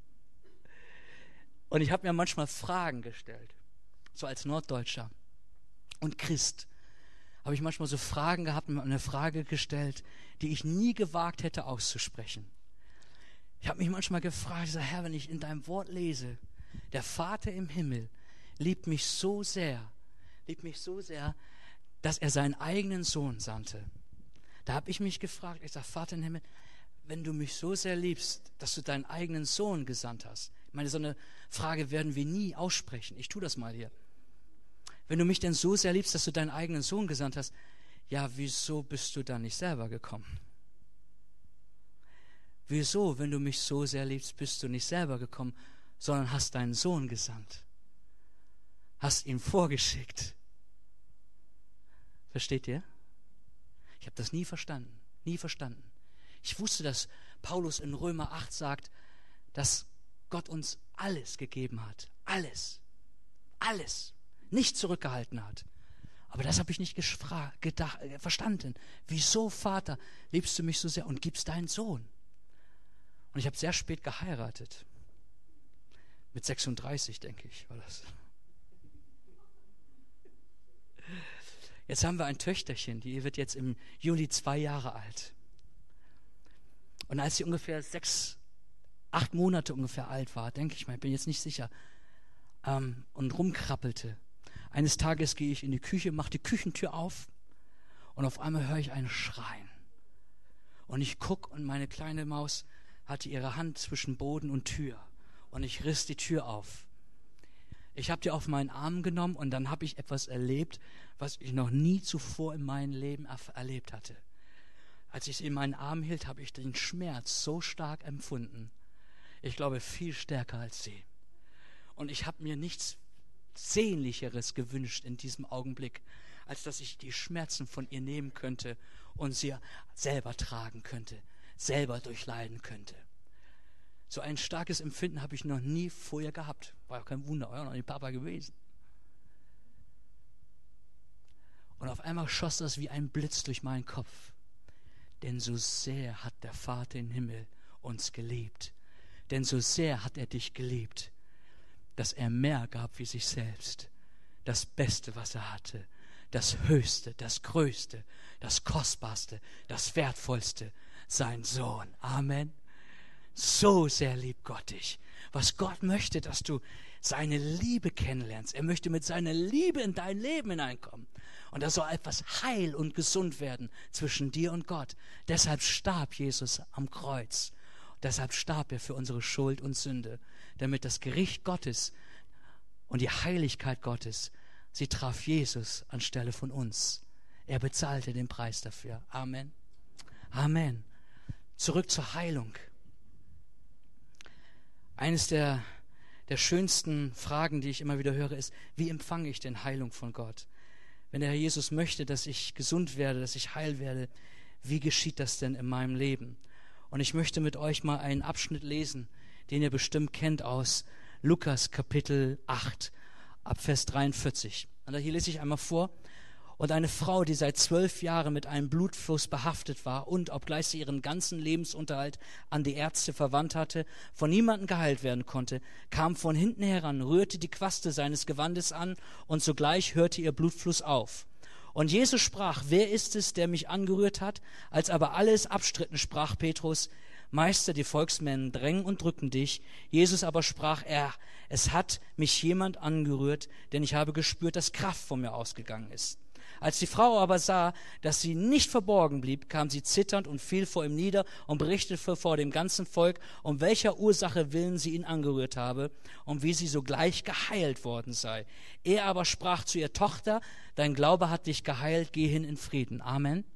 Und ich habe mir manchmal Fragen gestellt, so als Norddeutscher und Christ, habe ich manchmal so Fragen gehabt und eine Frage gestellt, die ich nie gewagt hätte auszusprechen. Ich habe mich manchmal gefragt, ich sage, Herr, wenn ich in deinem Wort lese, der Vater im Himmel liebt mich so sehr, liebt mich so sehr, dass er seinen eigenen Sohn sandte. Da habe ich mich gefragt, ich sage, Vater im Himmel, wenn du mich so sehr liebst, dass du deinen eigenen Sohn gesandt hast. Ich meine, so eine Frage werden wir nie aussprechen. Ich tue das mal hier. Wenn du mich denn so sehr liebst, dass du deinen eigenen Sohn gesandt hast, ja, wieso bist du dann nicht selber gekommen? Wieso, wenn du mich so sehr liebst, bist du nicht selber gekommen, sondern hast deinen Sohn gesandt? Hast ihn vorgeschickt. Versteht ihr? Ich habe das nie verstanden, nie verstanden. Ich wusste, dass Paulus in Römer acht sagt, dass Gott uns alles gegeben hat. Alles. Alles. Nicht zurückgehalten hat. Aber das habe ich nicht gefra- gedacht, äh, verstanden. Wieso, Vater, liebst du mich so sehr und gibst deinen Sohn? Und ich habe sehr spät geheiratet. Mit sechsunddreißig, denke ich, war das. Jetzt haben wir ein Töchterchen, die wird jetzt im Juli zwei Jahre alt. Und als sie ungefähr sechs, acht Monate ungefähr alt war, denke ich mal, ich bin jetzt nicht sicher, ähm, und rumkrabbelte. Eines Tages gehe ich in die Küche, mache die Küchentür auf und auf einmal höre ich einen Schreien. Und ich gucke und meine kleine Maus hatte ihre Hand zwischen Boden und Tür. Und ich riss die Tür auf. Ich habe die auf meinen Arm genommen und dann habe ich etwas erlebt, was ich noch nie zuvor in meinem Leben erf- erlebt hatte. Als ich sie in meinen Arm hielt, habe ich den Schmerz so stark empfunden. Ich glaube, viel stärker als sie. Und ich habe mir nichts Sehnlicheres gewünscht in diesem Augenblick, als dass ich die Schmerzen von ihr nehmen könnte und sie selber tragen könnte, selber durchleiden könnte. So ein starkes Empfinden habe ich noch nie vorher gehabt. War ja kein Wunder, war noch nicht Papa gewesen. Und auf einmal schoss das wie ein Blitz durch meinen Kopf. Denn so sehr hat der Vater im Himmel uns geliebt. Denn so sehr hat er dich geliebt, dass er mehr gab wie sich selbst. Das Beste, was er hatte. Das Höchste, das Größte, das Kostbarste, das Wertvollste. Sein Sohn. Amen. So sehr liebt Gott dich. Was Gott möchte, dass du seine Liebe kennenlernst. Er möchte mit seiner Liebe in dein Leben hineinkommen. Und da soll etwas heil und gesund werden zwischen dir und Gott. Deshalb starb Jesus am Kreuz. Deshalb starb er für unsere Schuld und Sünde. Damit das Gericht Gottes und die Heiligkeit Gottes, sie traf Jesus anstelle von uns. Er bezahlte den Preis dafür. Amen. Amen. Zurück zur Heilung. Eines der, der schönsten Fragen, die ich immer wieder höre, ist, wie empfange ich denn Heilung von Gott? Wenn der Herr Jesus möchte, dass ich gesund werde, dass ich heil werde, wie geschieht das denn in meinem Leben? Und ich möchte mit euch mal einen Abschnitt lesen, den ihr bestimmt kennt aus Lukas Kapitel acht, ab Vers dreiundvierzig. Und hier lese ich einmal vor. Und eine Frau, die seit zwölf Jahren mit einem Blutfluss behaftet war und, obgleich sie ihren ganzen Lebensunterhalt an die Ärzte verwandt hatte, von niemandem geheilt werden konnte, kam von hinten heran, rührte die Quaste seines Gewandes an und sogleich hörte ihr Blutfluss auf. Und Jesus sprach, wer ist es, der mich angerührt hat? Als aber alle es abstritten, sprach Petrus, Meister, die Volksmänner drängen und drücken dich. Jesus aber sprach, er, es hat mich jemand angerührt, denn ich habe gespürt, dass Kraft von mir ausgegangen ist. Als die Frau aber sah, dass sie nicht verborgen blieb, kam sie zitternd und fiel vor ihm nieder und berichtete vor dem ganzen Volk, um welcher Ursache willen sie ihn angerührt habe und wie sie sogleich geheilt worden sei. Er aber sprach zu ihr, Tochter, dein Glaube hat dich geheilt, geh hin in Frieden. Amen.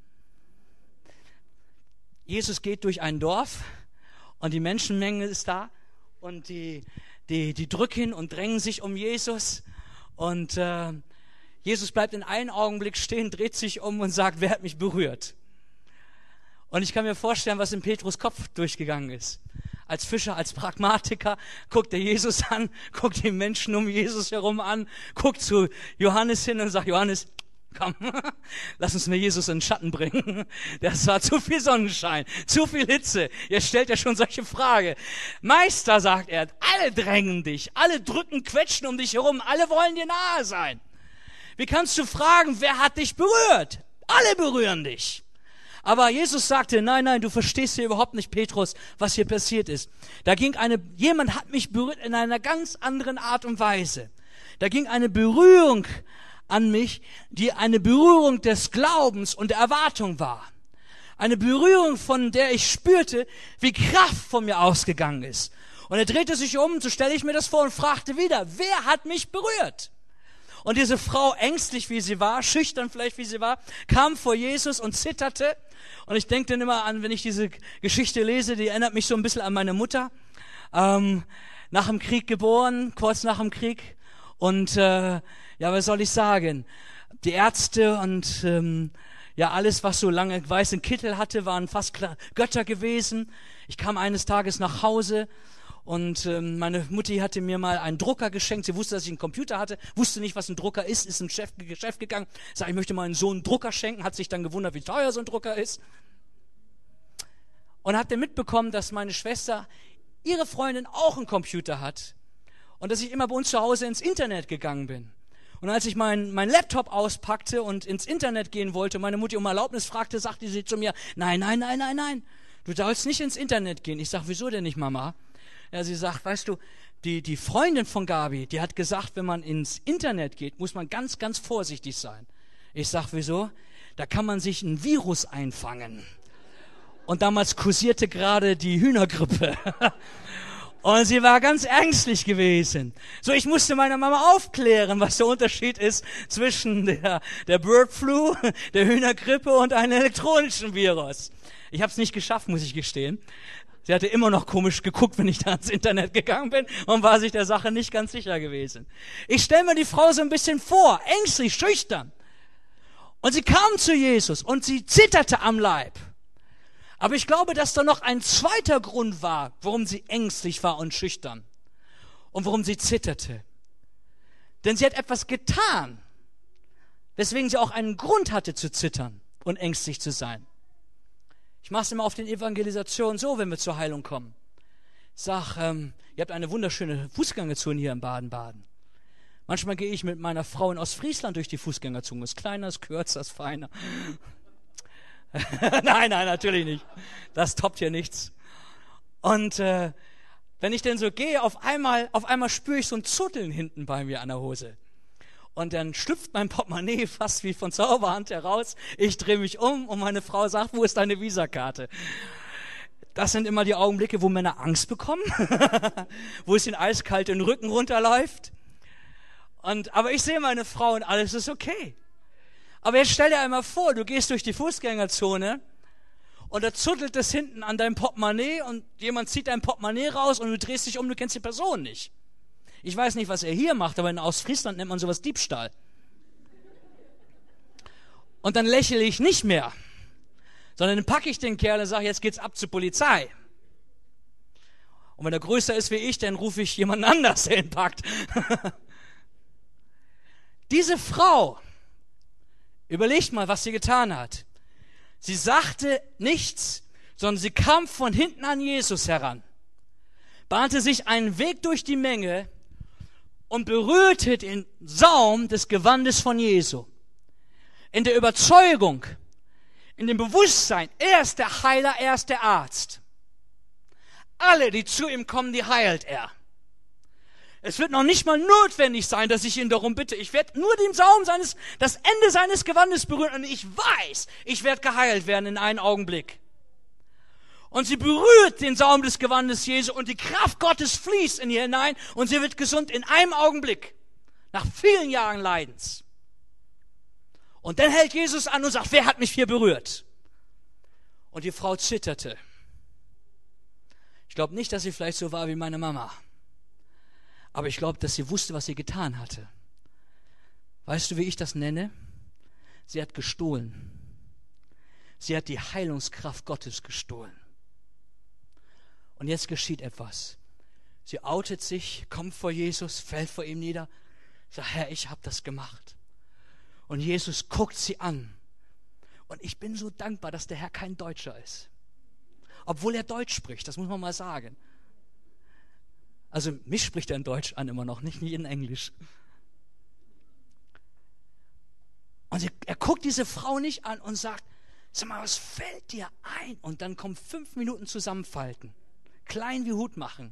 Jesus geht durch ein Dorf und die Menschenmenge ist da und die, die, die drücken und drängen sich um Jesus und äh, Jesus bleibt in einem Augenblick stehen, dreht sich um und sagt, wer hat mich berührt? Und ich kann mir vorstellen, was in Petrus Kopf durchgegangen ist. Als Fischer, als Pragmatiker guckt er Jesus an, guckt die Menschen um Jesus herum an, guckt zu Johannes hin und sagt, Johannes, komm, lass uns mir Jesus in den Schatten bringen. Das war zu viel Sonnenschein, zu viel Hitze. Jetzt stellt er schon solche Frage. Meister, sagt er, alle drängen dich, alle drücken, quetschen um dich herum, alle wollen dir nahe sein. Wie kannst du fragen, wer hat dich berührt? Alle berühren dich. Aber Jesus sagte, nein, nein, du verstehst hier überhaupt nicht, Petrus, was hier passiert ist. Da ging eine, jemand hat mich berührt in einer ganz anderen Art und Weise. Da ging eine Berührung an mich, die eine Berührung des Glaubens und der Erwartung war. Eine Berührung, von der ich spürte, wie Kraft von mir ausgegangen ist. Und er drehte sich um, so stelle ich mir das vor, und fragte wieder, wer hat mich berührt? Und diese Frau, ängstlich wie sie war, schüchtern vielleicht wie sie war, kam vor Jesus und zitterte. Und ich denke dann immer an, wenn ich diese Geschichte lese, die erinnert mich so ein bisschen an meine Mutter. Ähm, nach dem Krieg geboren, kurz nach dem Krieg. Und äh, ja, was soll ich sagen? Die Ärzte und ähm, ja, alles, was so lange weißen Kittel hatte, waren fast Götter gewesen. Ich kam eines Tages nach Hause Und ähm, meine Mutti hatte mir mal einen Drucker geschenkt. Sie wusste, dass ich einen Computer hatte, wusste nicht, was ein Drucker ist, ist ins Geschäft, Geschäft gegangen. Sagt, ich möchte meinen Sohn einen Drucker schenken, hat sich dann gewundert, wie teuer so ein Drucker ist. Und hat dann mitbekommen, dass meine Schwester, ihre Freundin auch einen Computer hat. Und dass ich immer bei uns zu Hause ins Internet gegangen bin. Und als ich meinen mein Laptop auspackte und ins Internet gehen wollte, meine Mutti um Erlaubnis fragte, sagte sie zu mir, nein, nein, nein, nein, nein, du sollst nicht ins Internet gehen. Ich sag, wieso denn nicht, Mama? Ja, sie sagt, weißt du, die, die Freundin von Gabi, die hat gesagt, wenn man ins Internet geht, muss man ganz, ganz vorsichtig sein. Ich sag, wieso? Da kann man sich ein Virus einfangen. Und damals kursierte gerade die Hühnergrippe. Und sie war ganz ängstlich gewesen. So, ich musste meiner Mama aufklären, was der Unterschied ist zwischen der, der Bird Flu, der Hühnergrippe und einem elektronischen Virus. Ich habe es nicht geschafft, muss ich gestehen. Sie hatte immer noch komisch geguckt, wenn ich da ins Internet gegangen bin und war sich der Sache nicht ganz sicher gewesen. Ich stelle mir die Frau so ein bisschen vor, ängstlich, schüchtern. Und sie kam zu Jesus und sie zitterte am Leib. Aber ich glaube, dass da noch ein zweiter Grund war, warum sie ängstlich war und schüchtern und warum sie zitterte. Denn sie hat etwas getan, weswegen sie auch einen Grund hatte zu zittern und ängstlich zu sein. Ich mache es immer auf den Evangelisationen so, wenn wir zur Heilung kommen. Ich sage, ähm, ihr habt eine wunderschöne Fußgängerzone hier in Baden-Baden. Manchmal gehe ich mit meiner Frau in Ostfriesland durch die Fußgängerzone. Ist kleiner, ist kürzer, ist feiner. nein, nein, natürlich nicht. Das toppt hier nichts. Und äh, wenn ich denn so gehe, auf einmal, auf einmal spüre ich so ein Zutteln hinten bei mir an der Hose. Und dann schlüpft mein Portemonnaie fast wie von Zauberhand heraus. Ich drehe mich um und meine Frau sagt, wo ist deine Visakarte? Das sind immer die Augenblicke, wo Männer Angst bekommen, wo es ihnen eiskalt den Rücken runterläuft. Und, aber ich sehe meine Frau und alles ist okay. Aber jetzt stell dir einmal vor, du gehst durch die Fußgängerzone und da zuttelt es hinten an deinem Portemonnaie und jemand zieht dein Portemonnaie raus und du drehst dich um, du kennst die Person nicht. Ich weiß nicht, was er hier macht, aber in Ostfriesland nennt man sowas Diebstahl. Und dann lächle ich nicht mehr, sondern dann packe ich den Kerl und sage, jetzt geht's ab zur Polizei. Und wenn er größer ist wie ich, dann rufe ich jemanden anders, der ihn packt. Diese Frau, überlegt mal, was sie getan hat. Sie sagte nichts, sondern sie kam von hinten an Jesus heran, bahnte sich einen Weg durch die Menge und berührte den Saum des Gewandes von Jesu. In der Überzeugung, in dem Bewusstsein, er ist der Heiler, er ist der Arzt. Alle, die zu ihm kommen, die heilt er. Es wird noch nicht mal notwendig sein, dass ich ihn darum bitte. Ich werde nur den Saum seines, das Ende seines Gewandes berühren und ich weiß, ich werde geheilt werden in einem Augenblick. Und sie berührt den Saum des Gewandes Jesu und die Kraft Gottes fließt in ihr hinein und sie wird gesund in einem Augenblick, nach vielen Jahren Leidens. Und dann hält Jesus an und sagt, wer hat mich hier berührt? Und die Frau zitterte. Ich glaube nicht, dass sie vielleicht so war wie meine Mama. Aber ich glaube, dass sie wusste, was sie getan hatte. Weißt du, wie ich das nenne? Sie hat gestohlen. Sie hat die Heilungskraft Gottes gestohlen. Und jetzt geschieht etwas. Sie outet sich, kommt vor Jesus, fällt vor ihm nieder, sagt, Herr, ich habe das gemacht. Und Jesus guckt sie an. Und ich bin so dankbar, dass der Herr kein Deutscher ist. Obwohl er Deutsch spricht, das muss man mal sagen. Also mich spricht er in Deutsch an immer noch, nicht in Englisch. Und sie, er guckt diese Frau nicht an und sagt, sag mal, was fällt dir ein? Und dann kommen fünf Minuten zusammenfalten. Klein wie Hut machen.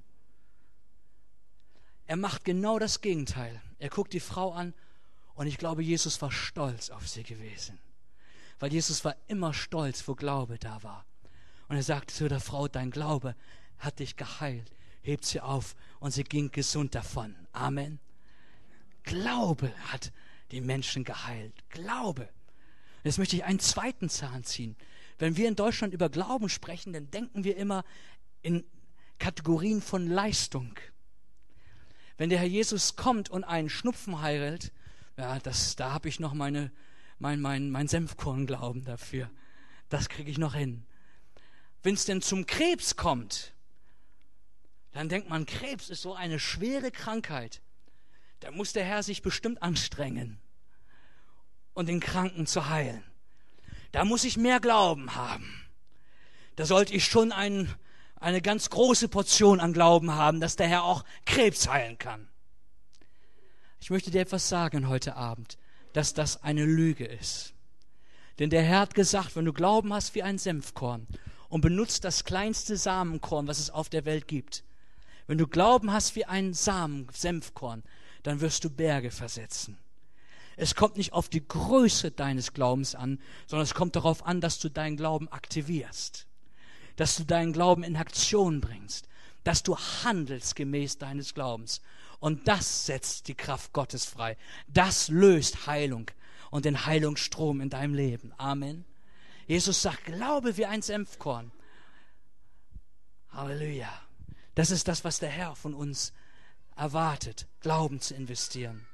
Er macht genau das Gegenteil. Er guckt die Frau an und ich glaube, Jesus war stolz auf sie gewesen. Weil Jesus war immer stolz, wo Glaube da war. Und er sagte zu der Frau, dein Glaube hat dich geheilt. Hebt sie auf und sie ging gesund davon. Amen. Glaube hat die Menschen geheilt. Glaube. Jetzt möchte ich einen zweiten Zahn ziehen. Wenn wir in Deutschland über Glauben sprechen, dann denken wir immer in Kategorien von Leistung. Wenn der Herr Jesus kommt und einen Schnupfen heilt, ja, das, da habe ich noch meine, mein, mein, mein Senfkornglauben dafür. Das kriege ich noch hin. Wenn es denn zum Krebs kommt, dann denkt man, Krebs ist so eine schwere Krankheit. Da muss der Herr sich bestimmt anstrengen, um den Kranken zu heilen. Da muss ich mehr Glauben haben. Da sollte ich schon ein, eine ganz große Portion an Glauben haben, dass der Herr auch Krebs heilen kann. Ich möchte dir etwas sagen heute Abend, dass das eine Lüge ist. Denn der Herr hat gesagt, wenn du Glauben hast wie ein Senfkorn und benutzt das kleinste Samenkorn, was es auf der Welt gibt, wenn du Glauben hast wie ein Samen, Senfkorn, dann wirst du Berge versetzen. Es kommt nicht auf die Größe deines Glaubens an, sondern es kommt darauf an, dass du deinen Glauben aktivierst, dass du deinen Glauben in Aktion bringst, dass du handelst gemäß deines Glaubens. Und das setzt die Kraft Gottes frei. Das löst Heilung und den Heilungsstrom in deinem Leben. Amen. Jesus sagt, glaube wie ein Senfkorn. Halleluja. Das ist das, was der Herr von uns erwartet, Glauben zu investieren.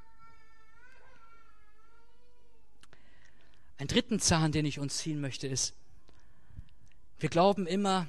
Ein dritten Zahn, den ich uns ziehen möchte, ist, wir glauben immer,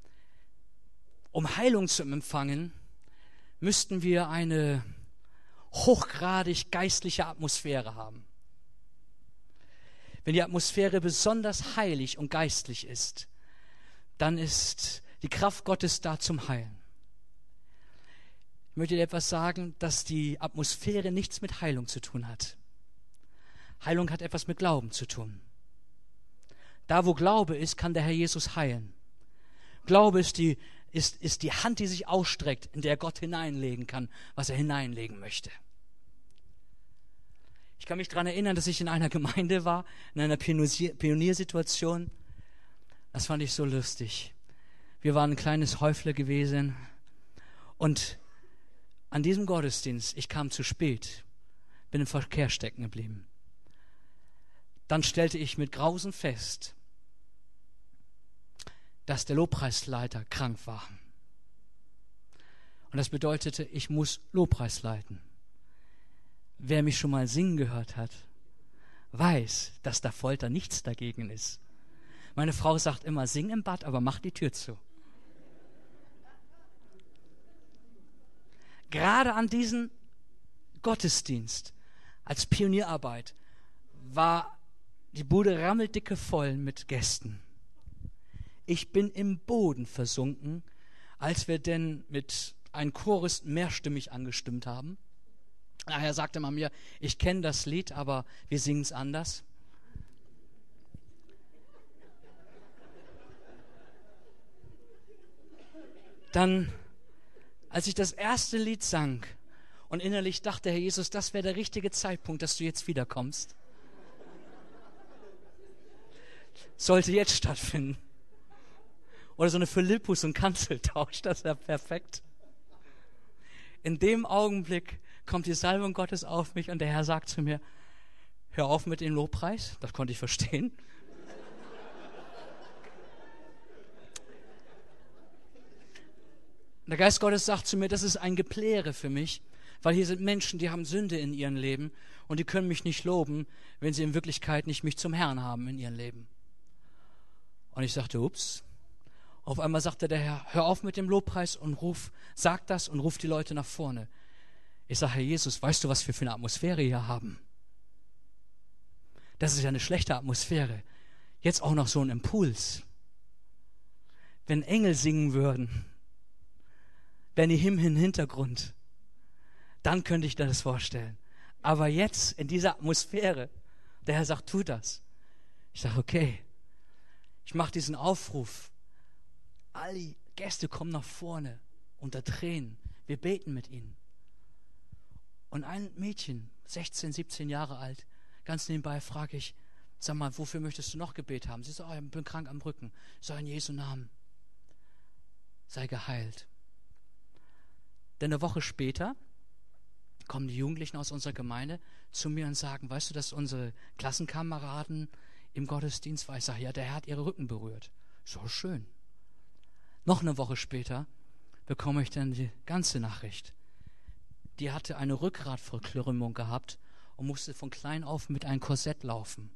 um Heilung zu empfangen, müssten wir eine hochgradig geistliche Atmosphäre haben. Wenn die Atmosphäre besonders heilig und geistlich ist, dann ist die Kraft Gottes da zum Heilen. Ich möchte dir etwas sagen, dass die Atmosphäre nichts mit Heilung zu tun hat. Heilung hat etwas mit Glauben zu tun. Da, wo Glaube ist, kann der Herr Jesus heilen. Glaube ist die, ist, ist die Hand, die sich ausstreckt, in der Gott hineinlegen kann, was er hineinlegen möchte. Ich kann mich daran erinnern, dass ich in einer Gemeinde war, in einer Pionier- Pioniersituation. Das fand ich so lustig. Wir waren ein kleines Häufle gewesen und an diesem Gottesdienst, ich kam zu spät, bin im Verkehr stecken geblieben. Dann stellte ich mit Grausen fest, dass der Lobpreisleiter krank war. Und das bedeutete, ich muss Lobpreis leiten. Wer mich schon mal singen gehört hat, weiß, dass da Folter nichts dagegen ist. Meine Frau sagt immer, sing im Bad, aber mach die Tür zu. Gerade an diesem Gottesdienst, als Pionierarbeit, war die Bude rammeldicke voll mit Gästen. Ich bin im Boden versunken, als wir denn mit einem Chorus mehrstimmig angestimmt haben. Nachher sagte man mir, ich kenne das Lied, aber wir singen es anders. Dann, als ich das erste Lied sang und innerlich dachte, Herr Jesus, das wäre der richtige Zeitpunkt, dass du jetzt wiederkommst. Sollte jetzt stattfinden. Oder so eine Philippus- und Kanzeltausch, das wäre perfekt. In dem Augenblick kommt die Salbung Gottes auf mich und der Herr sagt zu mir, hör auf mit dem Lobpreis. Das konnte ich verstehen. Der Geist Gottes sagt zu mir, das ist ein Gepläre für mich, weil hier sind Menschen, die haben Sünde in ihrem Leben und die können mich nicht loben, wenn sie in Wirklichkeit nicht mich zum Herrn haben in ihrem Leben. Und ich sagte, ups. Auf einmal sagte der Herr, hör auf mit dem Lobpreis und ruf, sag das und ruf die Leute nach vorne. Ich sage, Herr Jesus, weißt du, was wir für eine Atmosphäre hier haben? Das ist ja eine schlechte Atmosphäre. Jetzt auch noch so ein Impuls. Wenn Engel singen würden, wenn die Himmel im Hintergrund, dann könnte ich dir das vorstellen. Aber jetzt, in dieser Atmosphäre, der Herr sagt, tu das. Ich sage, okay. Ich mache diesen Aufruf. Alle Gäste kommen nach vorne unter Tränen. Wir beten mit ihnen. Und ein Mädchen, sechzehn, siebzehn Jahre alt, ganz nebenbei frage ich, sag mal, wofür möchtest du noch Gebet haben? Sie sagt, oh, ich bin krank am Rücken. Ich sage, in Jesu Namen, sei geheilt. Denn eine Woche später kommen die Jugendlichen aus unserer Gemeinde zu mir und sagen, weißt du, dass unsere Klassenkameraden im Gottesdienst war? Ich sage, ja, der Herr hat ihre Rücken berührt. So schön. Noch eine Woche später bekomme ich dann die ganze Nachricht. Die hatte eine Rückgratverkrümmung gehabt und musste von klein auf mit einem Korsett laufen.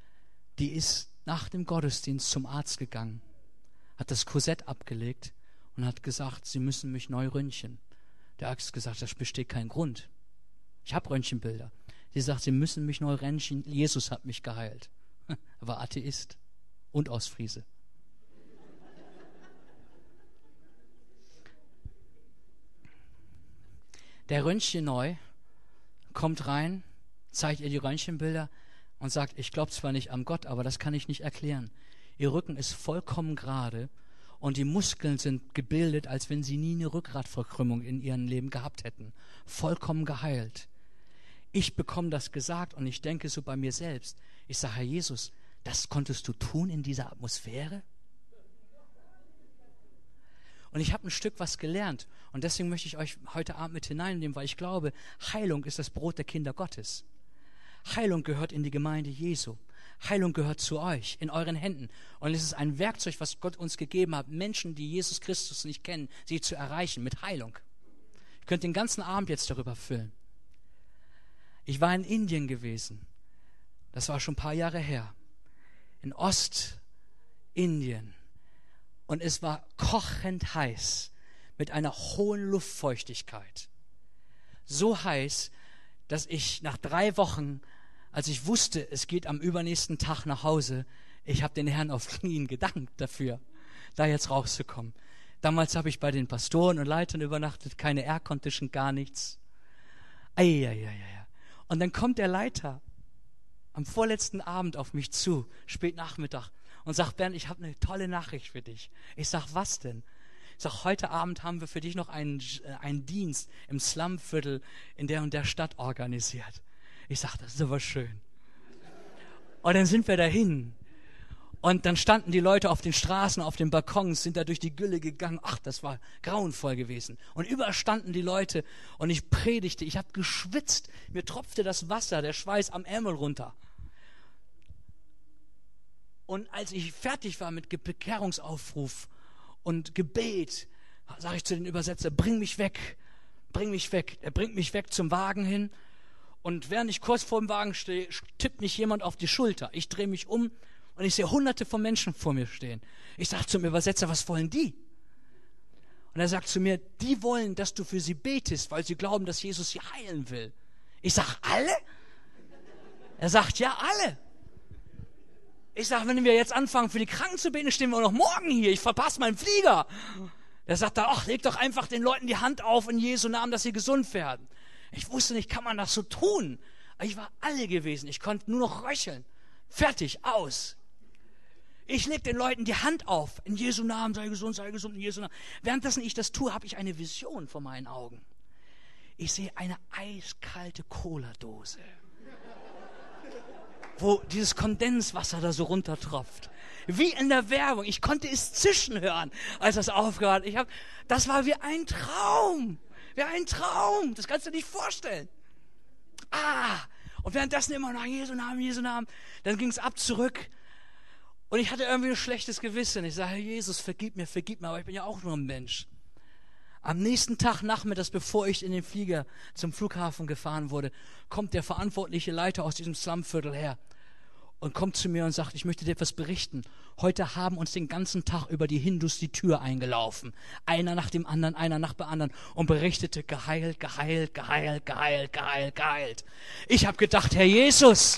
Die ist nach dem Gottesdienst zum Arzt gegangen, hat das Korsett abgelegt und hat gesagt, sie müssen mich neu röntgen. Der Arzt hat gesagt, das besteht kein Grund. Ich habe Röntgenbilder. Sie sagt, sie müssen mich neu röntgen, Jesus hat mich geheilt. Er war Atheist und Ostfriese. Der Röntgen neu kommt rein, zeigt ihr die Röntgenbilder und sagt, ich glaube zwar nicht an Gott, aber das kann ich nicht erklären. Ihr Rücken ist vollkommen gerade und die Muskeln sind gebildet, als wenn sie nie eine Rückgratverkrümmung in ihrem Leben gehabt hätten. Vollkommen geheilt. Ich bekomme das gesagt und ich denke so bei mir selbst. Ich sage, Herr Jesus, das konntest du tun in dieser Atmosphäre? Und ich habe ein Stück was gelernt und deswegen möchte ich euch heute Abend mit hineinnehmen, weil ich glaube, Heilung ist das Brot der Kinder Gottes. Heilung gehört in die Gemeinde Jesu. Heilung gehört zu euch, in euren Händen. Und es ist ein Werkzeug, was Gott uns gegeben hat, Menschen, die Jesus Christus nicht kennen, sie zu erreichen mit Heilung. Ihr könnt den ganzen Abend jetzt darüber füllen. Ich war in Indien gewesen. Das war schon ein paar Jahre her. In Ostindien. Und es war kochend heiß mit einer hohen Luftfeuchtigkeit. So heiß, dass ich nach drei Wochen, als ich wusste, es geht am übernächsten Tag nach Hause, ich habe den Herrn auf Knien gedankt dafür, da jetzt rauszukommen. Damals habe ich bei den Pastoren und Leitern übernachtet, keine Air-Condition, gar nichts. Eieieiei. Und dann kommt der Leiter am vorletzten Abend auf mich zu, spät Nachmittag, und sagt, Bernd, ich habe eine tolle Nachricht für dich. Ich sag, was denn? Ich sag, heute Abend haben wir für dich noch einen, einen Dienst im Slumviertel in der und der Stadt organisiert. Ich sag, das ist aber schön. Und dann sind wir dahin. Und dann standen die Leute auf den Straßen, auf den Balkons, sind da durch die Gülle gegangen. Ach, das war grauenvoll gewesen. Und überall standen die Leute und ich predigte. Ich habe geschwitzt. Mir tropfte das Wasser, der Schweiß am Ärmel runter. Und als ich fertig war mit Bekehrungsaufruf und Gebet, sage ich zu den Übersetzer, bring mich weg, bring mich weg. Er bringt mich weg zum Wagen hin. Und während ich kurz vor dem Wagen stehe, tippt mich jemand auf die Schulter. Ich drehe mich um und ich sehe hunderte von Menschen vor mir stehen. Ich sage zum Übersetzer, was wollen die? Und er sagt zu mir, die wollen, dass du für sie betest, weil sie glauben, dass Jesus sie heilen will. Ich sage, alle? Er sagt, ja, alle. Ich sage, wenn wir jetzt anfangen, für die Kranken zu beten, stehen wir auch noch morgen hier. Ich verpasse meinen Flieger. Der sagt dann, ach, leg doch einfach den Leuten die Hand auf in Jesu Namen, dass sie gesund werden. Ich wusste nicht, kann man das so tun? Aber ich war alle gewesen. Ich konnte nur noch röcheln. Fertig, aus. Ich leg den Leuten die Hand auf. In Jesu Namen, sei gesund, sei gesund, in Jesu Namen. Währenddessen ich das tue, habe ich eine Vision vor meinen Augen. Ich sehe eine eiskalte Cola-Dose, wo dieses Kondenswasser da so runtertropft. Wie in der Werbung. Ich konnte es zischen hören, als das aufgehört hat. Ich hab, das war wie ein Traum. Wie ein Traum. Das kannst du dir nicht vorstellen. Ah, und währenddessen immer nach Jesu Namen, Jesu Namen. Dann ging es ab zurück. Und ich hatte irgendwie ein schlechtes Gewissen. Ich sage, Herr Jesus, vergib mir, vergib mir. Aber ich bin ja auch nur ein Mensch. Am nächsten Tag nachmittags, bevor ich in den Flieger zum Flughafen gefahren wurde, kommt der verantwortliche Leiter aus diesem Slumviertel her und kommt zu mir und sagt, ich möchte dir etwas berichten. Heute haben uns den ganzen Tag über die Hindus die Tür eingelaufen. Einer nach dem anderen, einer nach dem anderen und berichtete, geheilt, geheilt, geheilt, geheilt, geheilt, geheilt. Ich habe gedacht, Herr Jesus,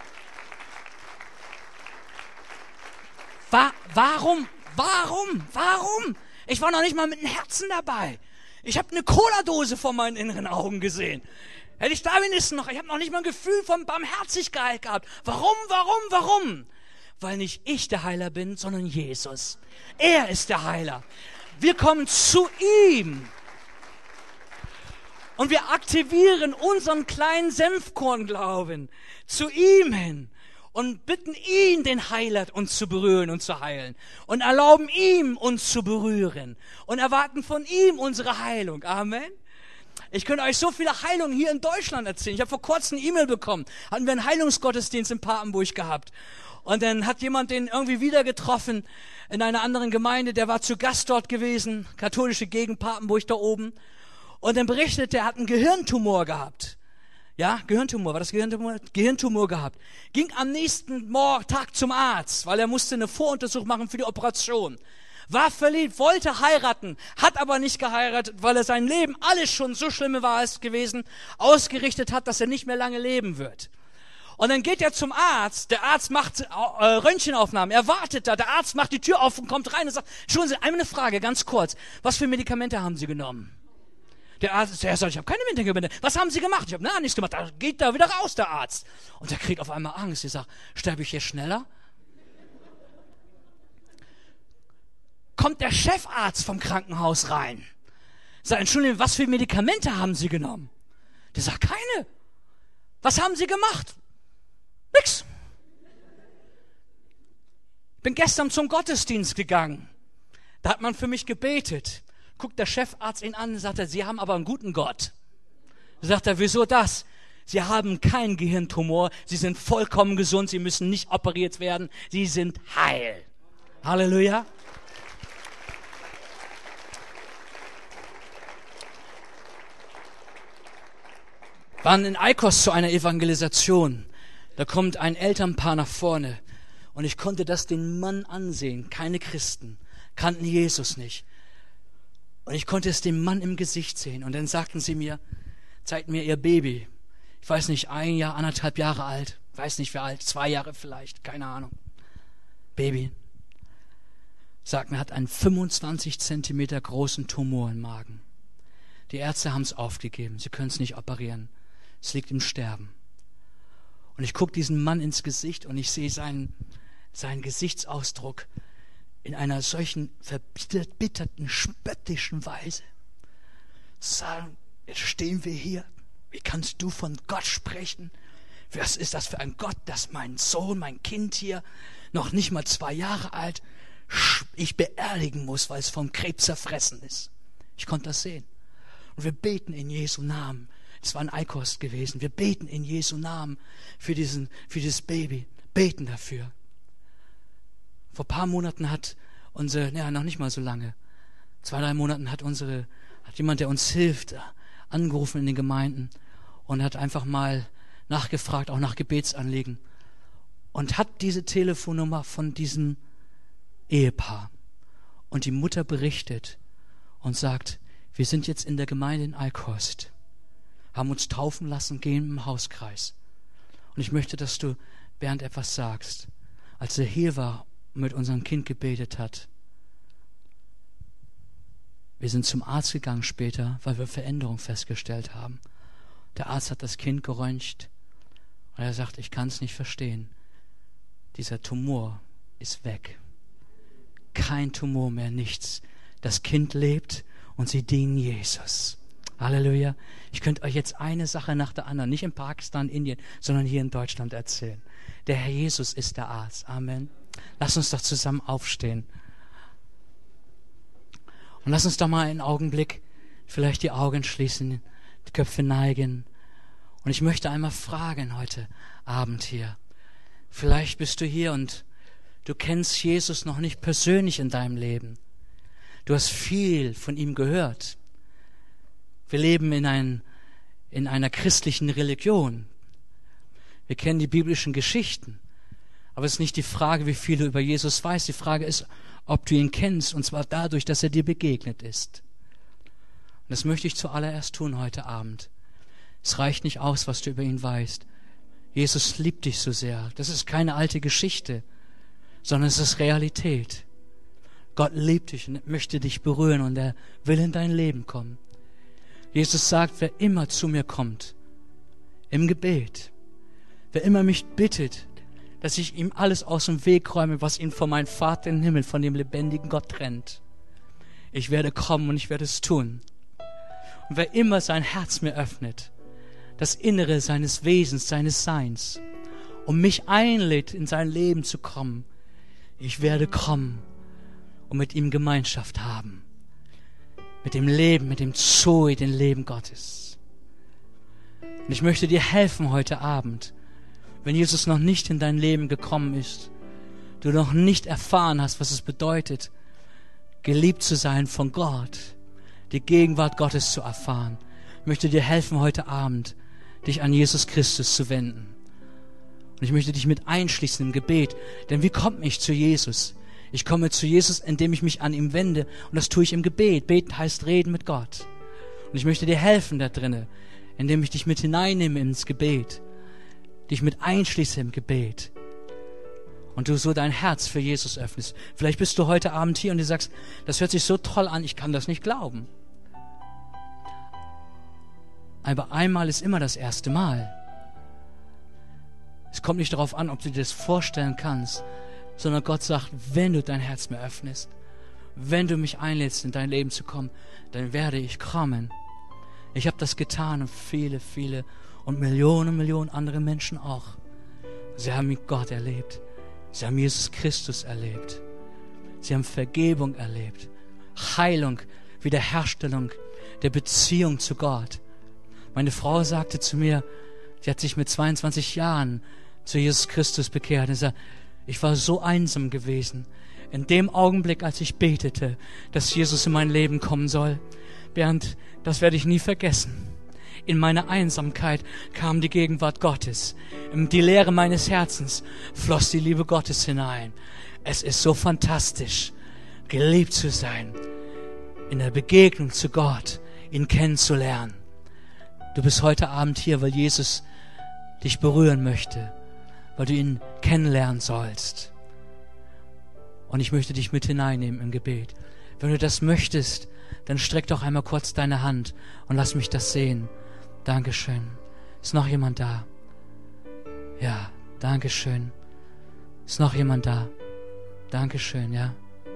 wa- warum, warum, warum? Ich war noch nicht mal mit dem Herzen dabei. Ich habe eine Cola-Dose vor meinen inneren Augen gesehen. Hätte ich da wenigstens noch, ich habe noch nicht mal ein Gefühl von Barmherzigkeit gehabt. Warum, warum, warum? Weil nicht ich der Heiler bin, sondern Jesus. Er ist der Heiler. Wir kommen zu ihm. Und wir aktivieren unseren kleinen Senfkornglauben zu ihm hin. Und bitten ihn, den Heiler, uns zu berühren und zu heilen. Und erlauben ihm, uns zu berühren. Und erwarten von ihm unsere Heilung. Amen. Ich könnte euch so viele Heilungen hier in Deutschland erzählen. Ich habe vor kurzem eine E-Mail bekommen. Hatten wir einen Heilungsgottesdienst in Papenburg gehabt. Und dann hat jemand den irgendwie wieder getroffen in einer anderen Gemeinde. Der war zu Gast dort gewesen. Katholische Gegend Papenburg da oben. Und dann berichtet, er hat einen Gehirntumor gehabt. Ja, Gehirntumor, war das Gehirntumor? Gehirntumor gehabt. Ging am nächsten Morgen, Tag zum Arzt, weil er musste eine Voruntersuchung machen für die Operation. war verliebt, wollte heiraten, hat aber nicht geheiratet, weil er sein Leben, alles schon so schlimm war es gewesen, ausgerichtet hat, dass er nicht mehr lange leben wird. Und dann geht er zum Arzt, der Arzt macht äh, Röntgenaufnahmen, er wartet da, der Arzt macht die Tür auf und kommt rein und sagt, Entschuldigen Sie, eine Frage, ganz kurz, was für Medikamente haben Sie genommen? Der Arzt der sagt, ich habe keine Medikamente. Was haben Sie gemacht? Ich habe na, nichts gemacht. Da geht da wieder raus, der Arzt. Und der kriegt auf einmal Angst. Er sagt, sterbe ich hier schneller? Kommt der Chefarzt vom Krankenhaus rein. Sagt, Entschuldigung, was für Medikamente haben Sie genommen? Der sagt, keine. Was haben Sie gemacht? Nix. Ich bin gestern zum Gottesdienst gegangen. Da hat man für mich gebetet. Guckt der Chefarzt ihn an und sagt, er, Sie haben aber einen guten Gott. Sagt er, wieso das? Sie haben keinen Gehirntumor, Sie sind vollkommen gesund, Sie müssen nicht operiert werden, Sie sind heil. Halleluja. Wir waren in Eikos zu einer Evangelisation. Da kommt ein Elternpaar nach vorne und ich konnte das den Mann ansehen. Keine Christen, kannten Jesus nicht. Und ich konnte es dem Mann im Gesicht sehen. Und dann sagten sie mir, zeigten mir ihr Baby. Ich weiß nicht, ein Jahr, anderthalb Jahre alt. Weiß nicht wie alt, zwei Jahre vielleicht, keine Ahnung. Baby. Sagt mir, hat einen fünfundzwanzig Zentimeter großen Tumor im Magen. Die Ärzte haben es aufgegeben. Sie können es nicht operieren. Es liegt im Sterben. Und ich gucke diesen Mann ins Gesicht und ich sehe seinen, seinen Gesichtsausdruck in einer solchen verbitterten, spöttischen Weise. Sagen, jetzt stehen wir hier. Wie kannst du von Gott sprechen? Was ist das für ein Gott, dass mein Sohn, mein Kind hier, noch nicht mal zwei Jahre alt, ich beerdigen muss, weil es vom Krebs zerfressen ist? Ich konnte das sehen. Und wir beten in Jesu Namen. Es war ein Eikos gewesen. Wir beten in Jesu Namen für diesen, für dieses Baby. Beten dafür. Vor ein paar Monaten hat unsere, ja, noch nicht mal so lange, zwei, drei Monaten hat unsere, hat jemand, der uns hilft, angerufen in den Gemeinden und hat einfach mal nachgefragt, auch nach Gebetsanliegen und hat diese Telefonnummer von diesem Ehepaar. Und die Mutter berichtet und sagt, wir sind jetzt in der Gemeinde in Eikos, haben uns taufen lassen, gehen im Hauskreis. Und ich möchte, dass du, Bernd, etwas sagst. Als er hier war und mit unserem Kind gebetet hat, wir sind zum Arzt gegangen später, weil wir Veränderung festgestellt haben. Der Arzt hat das Kind geröntgt und er sagt, ich kann es nicht verstehen. Dieser Tumor ist weg. Kein Tumor mehr, nichts. Das Kind lebt und sie dienen Jesus. Halleluja. Ich könnte euch jetzt eine Sache nach der anderen, nicht in Pakistan, Indien, sondern hier in Deutschland erzählen. Der Herr Jesus ist der Arzt. Amen. Lass uns doch zusammen aufstehen. Und lass uns doch mal einen Augenblick vielleicht die Augen schließen, die Köpfe neigen. Und ich möchte einmal fragen heute Abend hier. Vielleicht bist du hier und du kennst Jesus noch nicht persönlich in deinem Leben. Du hast viel von ihm gehört. Wir leben in, ein, in einer christlichen Religion. Wir kennen die biblischen Geschichten. Aber es ist nicht die Frage, wie viel du über Jesus weißt. Die Frage ist, ob du ihn kennst, und zwar dadurch, dass er dir begegnet ist. Und das möchte ich zuallererst tun heute Abend. Es reicht nicht aus, was du über ihn weißt. Jesus liebt dich so sehr. Das ist keine alte Geschichte, sondern es ist Realität. Gott liebt dich und möchte dich berühren und er will in dein Leben kommen. Jesus sagt, wer immer zu mir kommt, im Gebet, wer immer mich bittet, dass ich ihm alles aus dem Weg räume, was ihn von meinem Vater im Himmel, von dem lebendigen Gott trennt. Ich werde kommen und ich werde es tun. Und wer immer sein Herz mir öffnet, das Innere seines Wesens, seines Seins, und mich einlädt, in sein Leben zu kommen, ich werde kommen und mit ihm Gemeinschaft haben. Mit dem Leben, mit dem Zoe, dem Leben Gottes. Und ich möchte dir helfen heute Abend, wenn Jesus noch nicht in dein Leben gekommen ist, du noch nicht erfahren hast, was es bedeutet, geliebt zu sein von Gott, die Gegenwart Gottes zu erfahren. Ich möchte dir helfen heute Abend, dich an Jesus Christus zu wenden. Und ich möchte dich mit einschließen im Gebet, denn wie kommt ich zu Jesus? Ich komme zu Jesus, indem ich mich an ihm wende. Und das tue ich im Gebet. Beten heißt reden mit Gott. Und ich möchte dir helfen da drinnen, indem ich dich mit hineinnehme ins Gebet. Dich mit einschließe im Gebet. Und du so dein Herz für Jesus öffnest. Vielleicht bist du heute Abend hier und du sagst, das hört sich so toll an, ich kann das nicht glauben. Aber einmal ist immer das erste Mal. Es kommt nicht darauf an, ob du dir das vorstellen kannst, sondern Gott sagt, wenn du dein Herz mir öffnest, wenn du mich einlädst, in dein Leben zu kommen, dann werde ich kommen. Ich habe das getan und viele, viele und Millionen, Millionen andere Menschen auch. Sie haben Gott erlebt. Sie haben Jesus Christus erlebt. Sie haben Vergebung erlebt. Heilung, Wiederherstellung der Beziehung zu Gott. Meine Frau sagte zu mir, sie hat sich mit zweiundzwanzig Jahren zu Jesus Christus bekehrt. Und sie sagt, ich war so einsam gewesen. In dem Augenblick, als ich betete, dass Jesus in mein Leben kommen soll, Bernd, das werde ich nie vergessen. In meine Einsamkeit kam die Gegenwart Gottes. In die Leere meines Herzens floss die Liebe Gottes hinein. Es ist so fantastisch, geliebt zu sein, in der Begegnung zu Gott, ihn kennenzulernen. Du bist heute Abend hier, weil Jesus dich berühren möchte, weil du ihn kennenlernen sollst. Und ich möchte dich mit hineinnehmen im Gebet. Wenn du das möchtest, dann streck doch einmal kurz deine Hand und lass mich das sehen. Dankeschön. Ist noch jemand da? Ja, Dankeschön. Ist noch jemand da? Dankeschön, ja.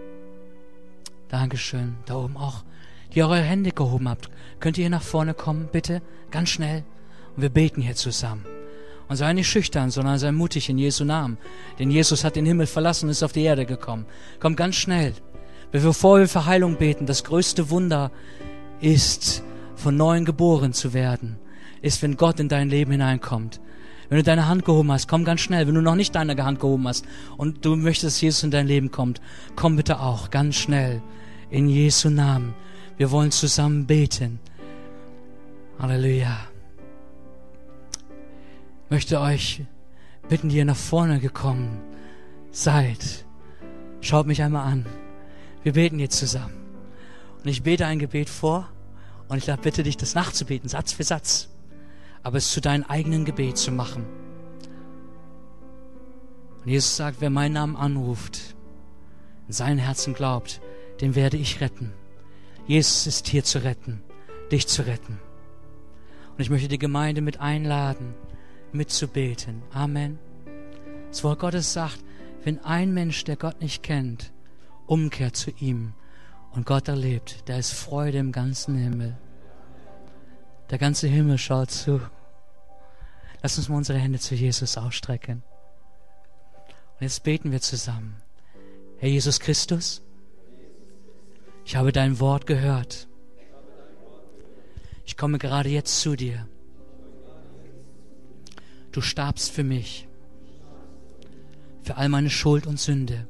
Dankeschön. Da oben auch. Die eure Hände gehoben habt. Könnt ihr hier nach vorne kommen, bitte? Ganz schnell. Und wir beten hier zusammen. Und sei nicht schüchtern, sondern sei mutig in Jesu Namen. Denn Jesus hat den Himmel verlassen und ist auf die Erde gekommen. Komm ganz schnell. Bevor wir für Heilung beten, das größte Wunder ist, von Neuem geboren zu werden, ist, wenn Gott in dein Leben hineinkommt. Wenn du deine Hand gehoben hast, komm ganz schnell. Wenn du noch nicht deine Hand gehoben hast und du möchtest, dass Jesus in dein Leben kommt, komm bitte auch ganz schnell in Jesu Namen. Wir wollen zusammen beten. Halleluja. Ich möchte euch bitten, die ihr nach vorne gekommen seid. Schaut mich einmal an. Wir beten jetzt zusammen. Und ich bete ein Gebet vor und ich bitte dich, das nachzubeten, Satz für Satz. Aber es zu deinem eigenen Gebet zu machen. Und Jesus sagt, wer meinen Namen anruft, in seinem Herzen glaubt, den werde ich retten. Jesus ist hier zu retten, dich zu retten. Und ich möchte die Gemeinde mit einladen, mitzubeten. Amen. Das Wort Gottes sagt, wenn ein Mensch, der Gott nicht kennt, umkehrt zu ihm und Gott erlebt, da ist Freude im ganzen Himmel. Der ganze Himmel schaut zu. Lass uns mal unsere Hände zu Jesus ausstrecken. Und jetzt beten wir zusammen. Herr Jesus Christus, ich habe dein Wort gehört. Ich komme gerade jetzt zu dir. Du starbst für mich, für all meine Schuld und Sünde.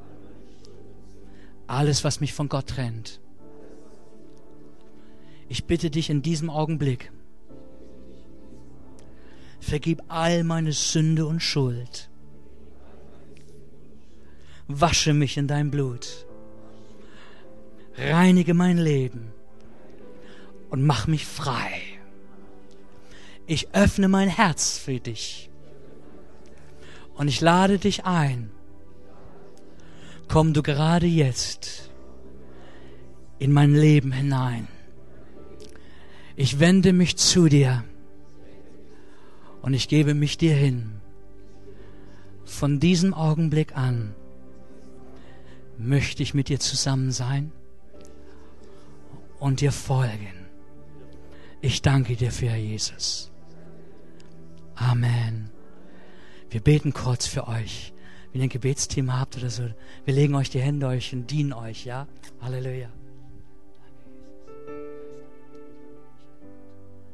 Alles, was mich von Gott trennt. Ich bitte dich in diesem Augenblick, vergib all meine Sünde und Schuld. Wasche mich in dein Blut. Reinige mein Leben und mach mich frei. Ich öffne mein Herz für dich und ich lade dich ein. Komm du gerade jetzt in mein Leben hinein. Ich wende mich zu dir und ich gebe mich dir hin. Von diesem Augenblick an möchte ich mit dir zusammen sein und dir folgen. Ich danke dir für Jesus. Amen. Wir beten kurz für euch. Wenn ihr ein Gebetsteam habt oder so, wir legen euch die Hände euch und dienen euch, ja? Halleluja.